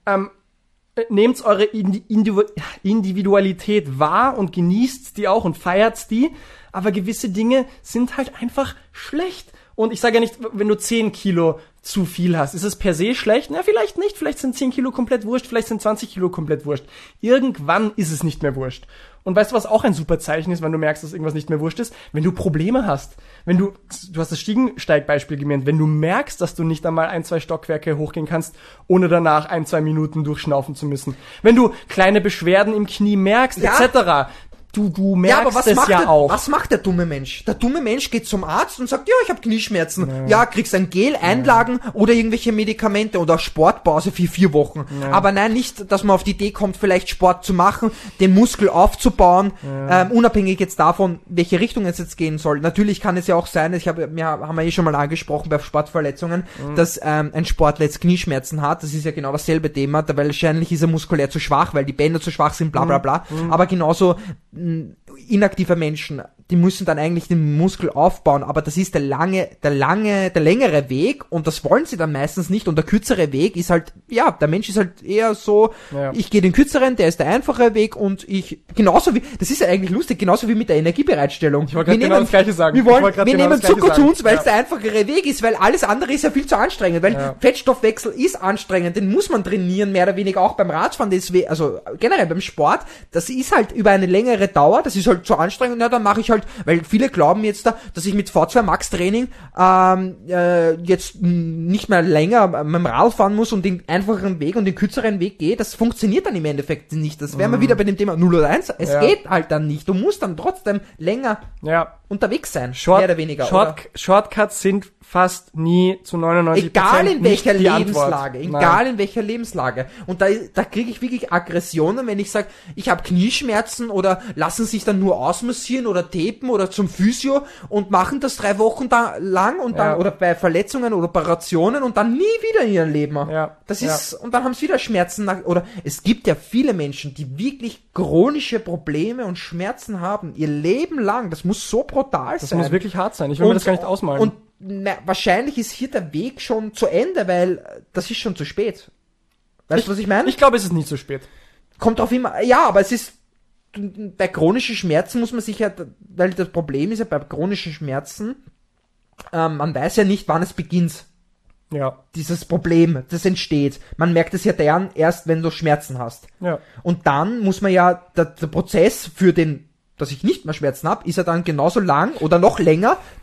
Speaker 1: nehmt eure Individualität wahr und genießt die auch und feiert die, aber gewisse Dinge sind halt einfach schlecht. Und ich sage ja nicht, wenn du 10 Kilo zu viel hast, ist es per se schlecht? Na, vielleicht nicht. Vielleicht sind 10 Kilo komplett wurscht, vielleicht sind 20 Kilo komplett wurscht. Irgendwann ist es nicht mehr wurscht. Und weißt du, was auch ein super Zeichen ist, wenn du merkst, dass irgendwas nicht mehr wurscht ist? Wenn du Probleme hast. Wenn du hast das Stiegensteigbeispiel gemeint, wenn du merkst, dass du nicht einmal 1-2 Stockwerke hochgehen kannst, ohne danach 1-2 Minuten durchschnaufen zu müssen. Wenn du kleine Beschwerden im Knie merkst, etc., Du merkst es ja auch.
Speaker 2: Was macht der dumme Mensch? Der dumme Mensch geht zum Arzt und sagt, ja, ich habe Knieschmerzen. Ja, kriegst ein Gel, Einlagen oder irgendwelche Medikamente oder Sportpause für 4 Wochen. Ja. Aber nein, nicht, dass man auf die Idee kommt, vielleicht Sport zu machen, den Muskel aufzubauen, unabhängig jetzt davon, welche Richtung es jetzt gehen soll. Natürlich kann es ja auch sein, haben wir schon mal angesprochen bei Sportverletzungen, dass ein Sportler jetzt Knieschmerzen hat. Das ist ja genau dasselbe Thema, weil wahrscheinlich ist er muskulär zu schwach, weil die Bänder zu schwach sind, bla bla bla. Aber genauso inaktive Menschen, die müssen dann eigentlich den Muskel aufbauen, aber das ist der längere Weg und das wollen sie dann meistens nicht und der kürzere Weg ist halt, ja, der Mensch ist halt eher so, ich gehe den kürzeren, der ist der einfache Weg und das ist ja eigentlich lustig, genauso wie mit der Energiebereitstellung.
Speaker 1: Ich wollte gerade genau das Gleiche sagen.
Speaker 2: Wir nehmen Zucker zu uns, weil es der einfachere Weg ist, weil alles andere ist ja viel zu anstrengend, weil Fettstoffwechsel ist anstrengend, den muss man trainieren, mehr oder weniger auch beim Radfahren, deswegen, also generell beim Sport, das ist halt über eine längere Dauer, das ist halt zu anstrengend, na, dann mache ich halt, weil viele glauben jetzt da, dass ich mit V2 Max Training jetzt nicht mehr länger mit dem Rad fahren muss und den einfacheren Weg und den kürzeren Weg gehe, das funktioniert dann im Endeffekt nicht. Das wären wir wieder bei dem Thema 0 oder 1. Es geht halt dann nicht. Du musst dann trotzdem länger unterwegs sein, mehr oder weniger.
Speaker 1: Shortcuts sind fast nie zu 99%
Speaker 2: egal in welcher
Speaker 1: Lebenslage.
Speaker 2: Egal in welcher Lebenslage. Und da kriege ich wirklich Aggressionen, wenn ich sage, ich habe Knieschmerzen oder lassen sich dann nur ausmassieren oder tapen oder zum Physio und machen das 3 Wochen lang und dann oder bei Verletzungen oder Operationen und dann nie wieder in ihrem Leben. Das ist und dann haben sie wieder Schmerzen oder es gibt ja viele Menschen, die wirklich chronische Probleme und Schmerzen haben ihr Leben lang. Das muss so brutal sein.
Speaker 1: Das muss wirklich hart sein. Ich will mir das gar nicht ausmalen.
Speaker 2: Und wahrscheinlich ist hier der Weg schon zu Ende, weil das ist schon zu spät. Weißt du, was ich meine?
Speaker 1: Ich glaube, es ist nie zu spät.
Speaker 2: Kommt drauf immer, ja, aber es ist, bei chronischen Schmerzen muss man sich ja, weil das Problem ist ja bei chronischen Schmerzen, man weiß ja nicht, wann es beginnt.
Speaker 1: Ja.
Speaker 2: Dieses Problem, das entsteht. Man merkt es ja dann erst, wenn du Schmerzen hast.
Speaker 1: Ja.
Speaker 2: Und dann muss man ja, der Prozess dass ich nicht mehr Schmerzen habe, ist ja dann genauso lang oder noch länger,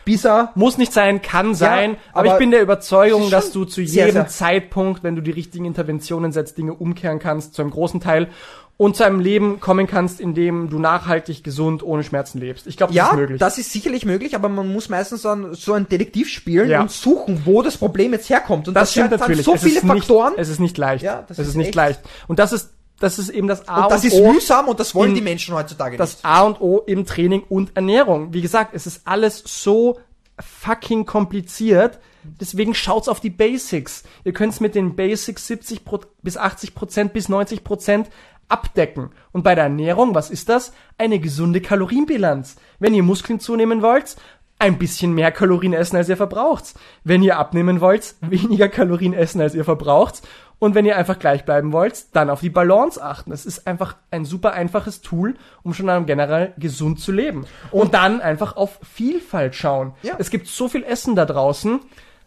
Speaker 2: Bisa.
Speaker 1: Muss nicht sein, kann sein, aber ich bin der Überzeugung, dass du zu jedem Zeitpunkt, wenn du die richtigen Interventionen setzt, Dinge umkehren kannst, zu einem großen Teil, und zu einem Leben kommen kannst, in dem du nachhaltig, gesund, ohne Schmerzen lebst. Ich glaube, das ist möglich.
Speaker 2: Ja, das ist sicherlich möglich, aber man muss meistens so ein Detektiv spielen und suchen, wo das Problem jetzt herkommt. Und
Speaker 1: das stimmt natürlich.
Speaker 2: So viele Faktoren.
Speaker 1: Es ist nicht leicht.
Speaker 2: Ja,
Speaker 1: es ist nicht leicht. Und das ist eben das A und O.
Speaker 2: Und das ist mühsam und das wollen die Menschen heutzutage nicht.
Speaker 1: Das A und O im Training und Ernährung. Wie gesagt, es ist alles so fucking kompliziert. Deswegen schaut's auf die Basics. Ihr könnt's mit den Basics bis 80% bis 90% abdecken. Und bei der Ernährung, was ist das? Eine gesunde Kalorienbilanz. Wenn ihr Muskeln zunehmen wollt, ein bisschen mehr Kalorien essen, als ihr verbraucht. Wenn ihr abnehmen wollt, weniger Kalorien essen, als ihr verbraucht. Und wenn ihr einfach gleich bleiben wollt, dann auf die Balance achten. Das ist einfach ein super einfaches Tool, um schon generell gesund zu leben. Und dann einfach auf Vielfalt schauen. Ja. Es gibt so viel Essen da draußen.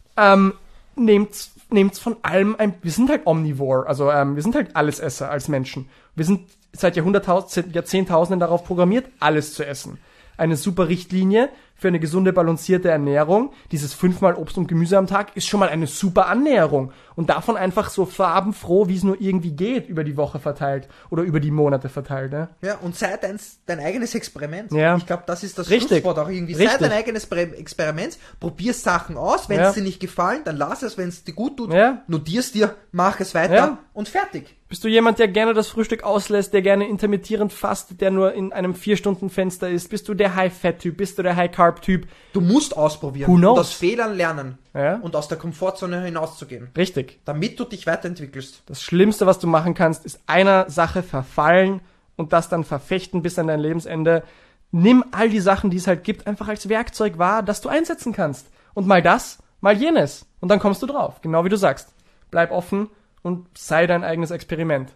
Speaker 1: Nehmt's von allem wir sind halt Omnivore, also wir sind halt Allesesser als Menschen. Wir sind seit Jahrzehntausenden darauf programmiert, alles zu essen. Eine super Richtlinie für eine gesunde, balancierte Ernährung. Dieses 5-mal Obst und Gemüse am Tag ist schon mal eine super Annäherung. Und davon einfach so farbenfroh, wie es nur irgendwie geht, über die Woche verteilt oder über die Monate verteilt. Ne?
Speaker 2: Ja, und sei dein eigenes Experiment.
Speaker 1: Ja.
Speaker 2: Ich glaube, das ist das Schlusswort auch irgendwie. Sei dein eigenes Experiment, probier Sachen aus. Wenn es dir nicht gefallen, dann lass es. Wenn es dir gut tut, notier's dir, mach es weiter und fertig.
Speaker 1: Bist du jemand, der gerne das Frühstück auslässt, der gerne intermittierend fastet, der nur in einem 4-Stunden-Fenster ist? Bist du der High-Fat-Typ? Bist du der High-Carb-Typ?
Speaker 2: Du musst ausprobieren
Speaker 1: und
Speaker 2: aus Fehlern lernen und aus der Komfortzone hinauszugehen.
Speaker 1: Richtig.
Speaker 2: Damit du dich weiterentwickelst.
Speaker 1: Das Schlimmste, was du machen kannst, ist einer Sache verfallen und das dann verfechten bis an dein Lebensende. Nimm all die Sachen, die es halt gibt, einfach als Werkzeug wahr, das du einsetzen kannst. Und mal das, mal jenes. Und dann kommst du drauf. Genau wie du sagst. Bleib offen und sei dein eigenes Experiment.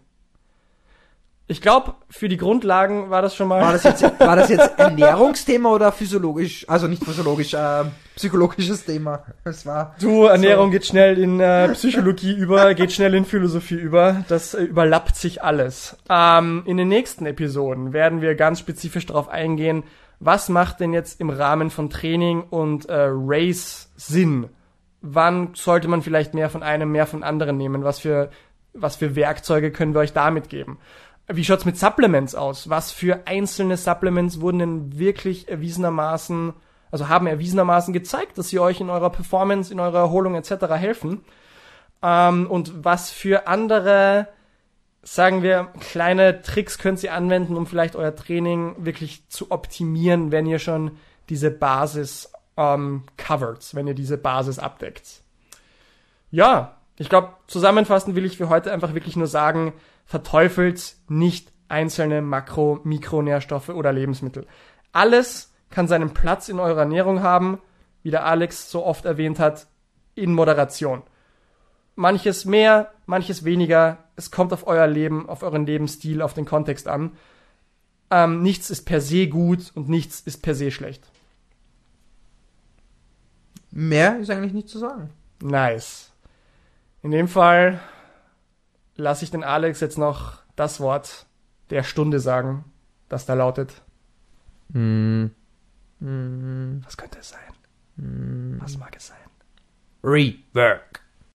Speaker 1: Ich glaube, für die Grundlagen war das schon mal...
Speaker 2: War das jetzt Ernährungsthema oder physiologisch, also nicht physiologisch, psychologisches Thema?
Speaker 1: Ernährung geht schnell in Psychologie über, geht schnell in Philosophie über. Das überlappt sich alles. In den nächsten Episoden werden wir ganz spezifisch darauf eingehen, was macht denn jetzt im Rahmen von Training und Race Sinn? Wann sollte man vielleicht mehr von einem, mehr von anderen nehmen? Was für Werkzeuge können wir euch damit geben? Wie schaut's mit Supplements aus? Was für einzelne Supplements wurden denn wirklich haben erwiesenermaßen gezeigt, dass sie euch in eurer Performance, in eurer Erholung etc. helfen? Und was für andere, sagen wir, kleine Tricks könnt ihr anwenden, um vielleicht euer Training wirklich zu optimieren, wenn ihr schon diese Basis covert, wenn ihr diese Basis abdeckt? Ja, ich glaube, zusammenfassend will ich für heute einfach wirklich nur sagen, verteufelt nicht einzelne Makro-, Mikronährstoffe oder Lebensmittel. Alles kann seinen Platz in eurer Ernährung haben, wie der Alex so oft erwähnt hat, in Moderation. Manches mehr, manches weniger. Es kommt auf euer Leben, auf euren Lebensstil, auf den Kontext an. Nichts ist per se gut und nichts ist per se schlecht.
Speaker 2: Mehr ist eigentlich nicht zu sagen.
Speaker 1: Nice. In dem Fall lasse ich den Alex jetzt noch das Wort der Stunde sagen, das da lautet. Was könnte es sein? Was mag es sein?
Speaker 2: Rework.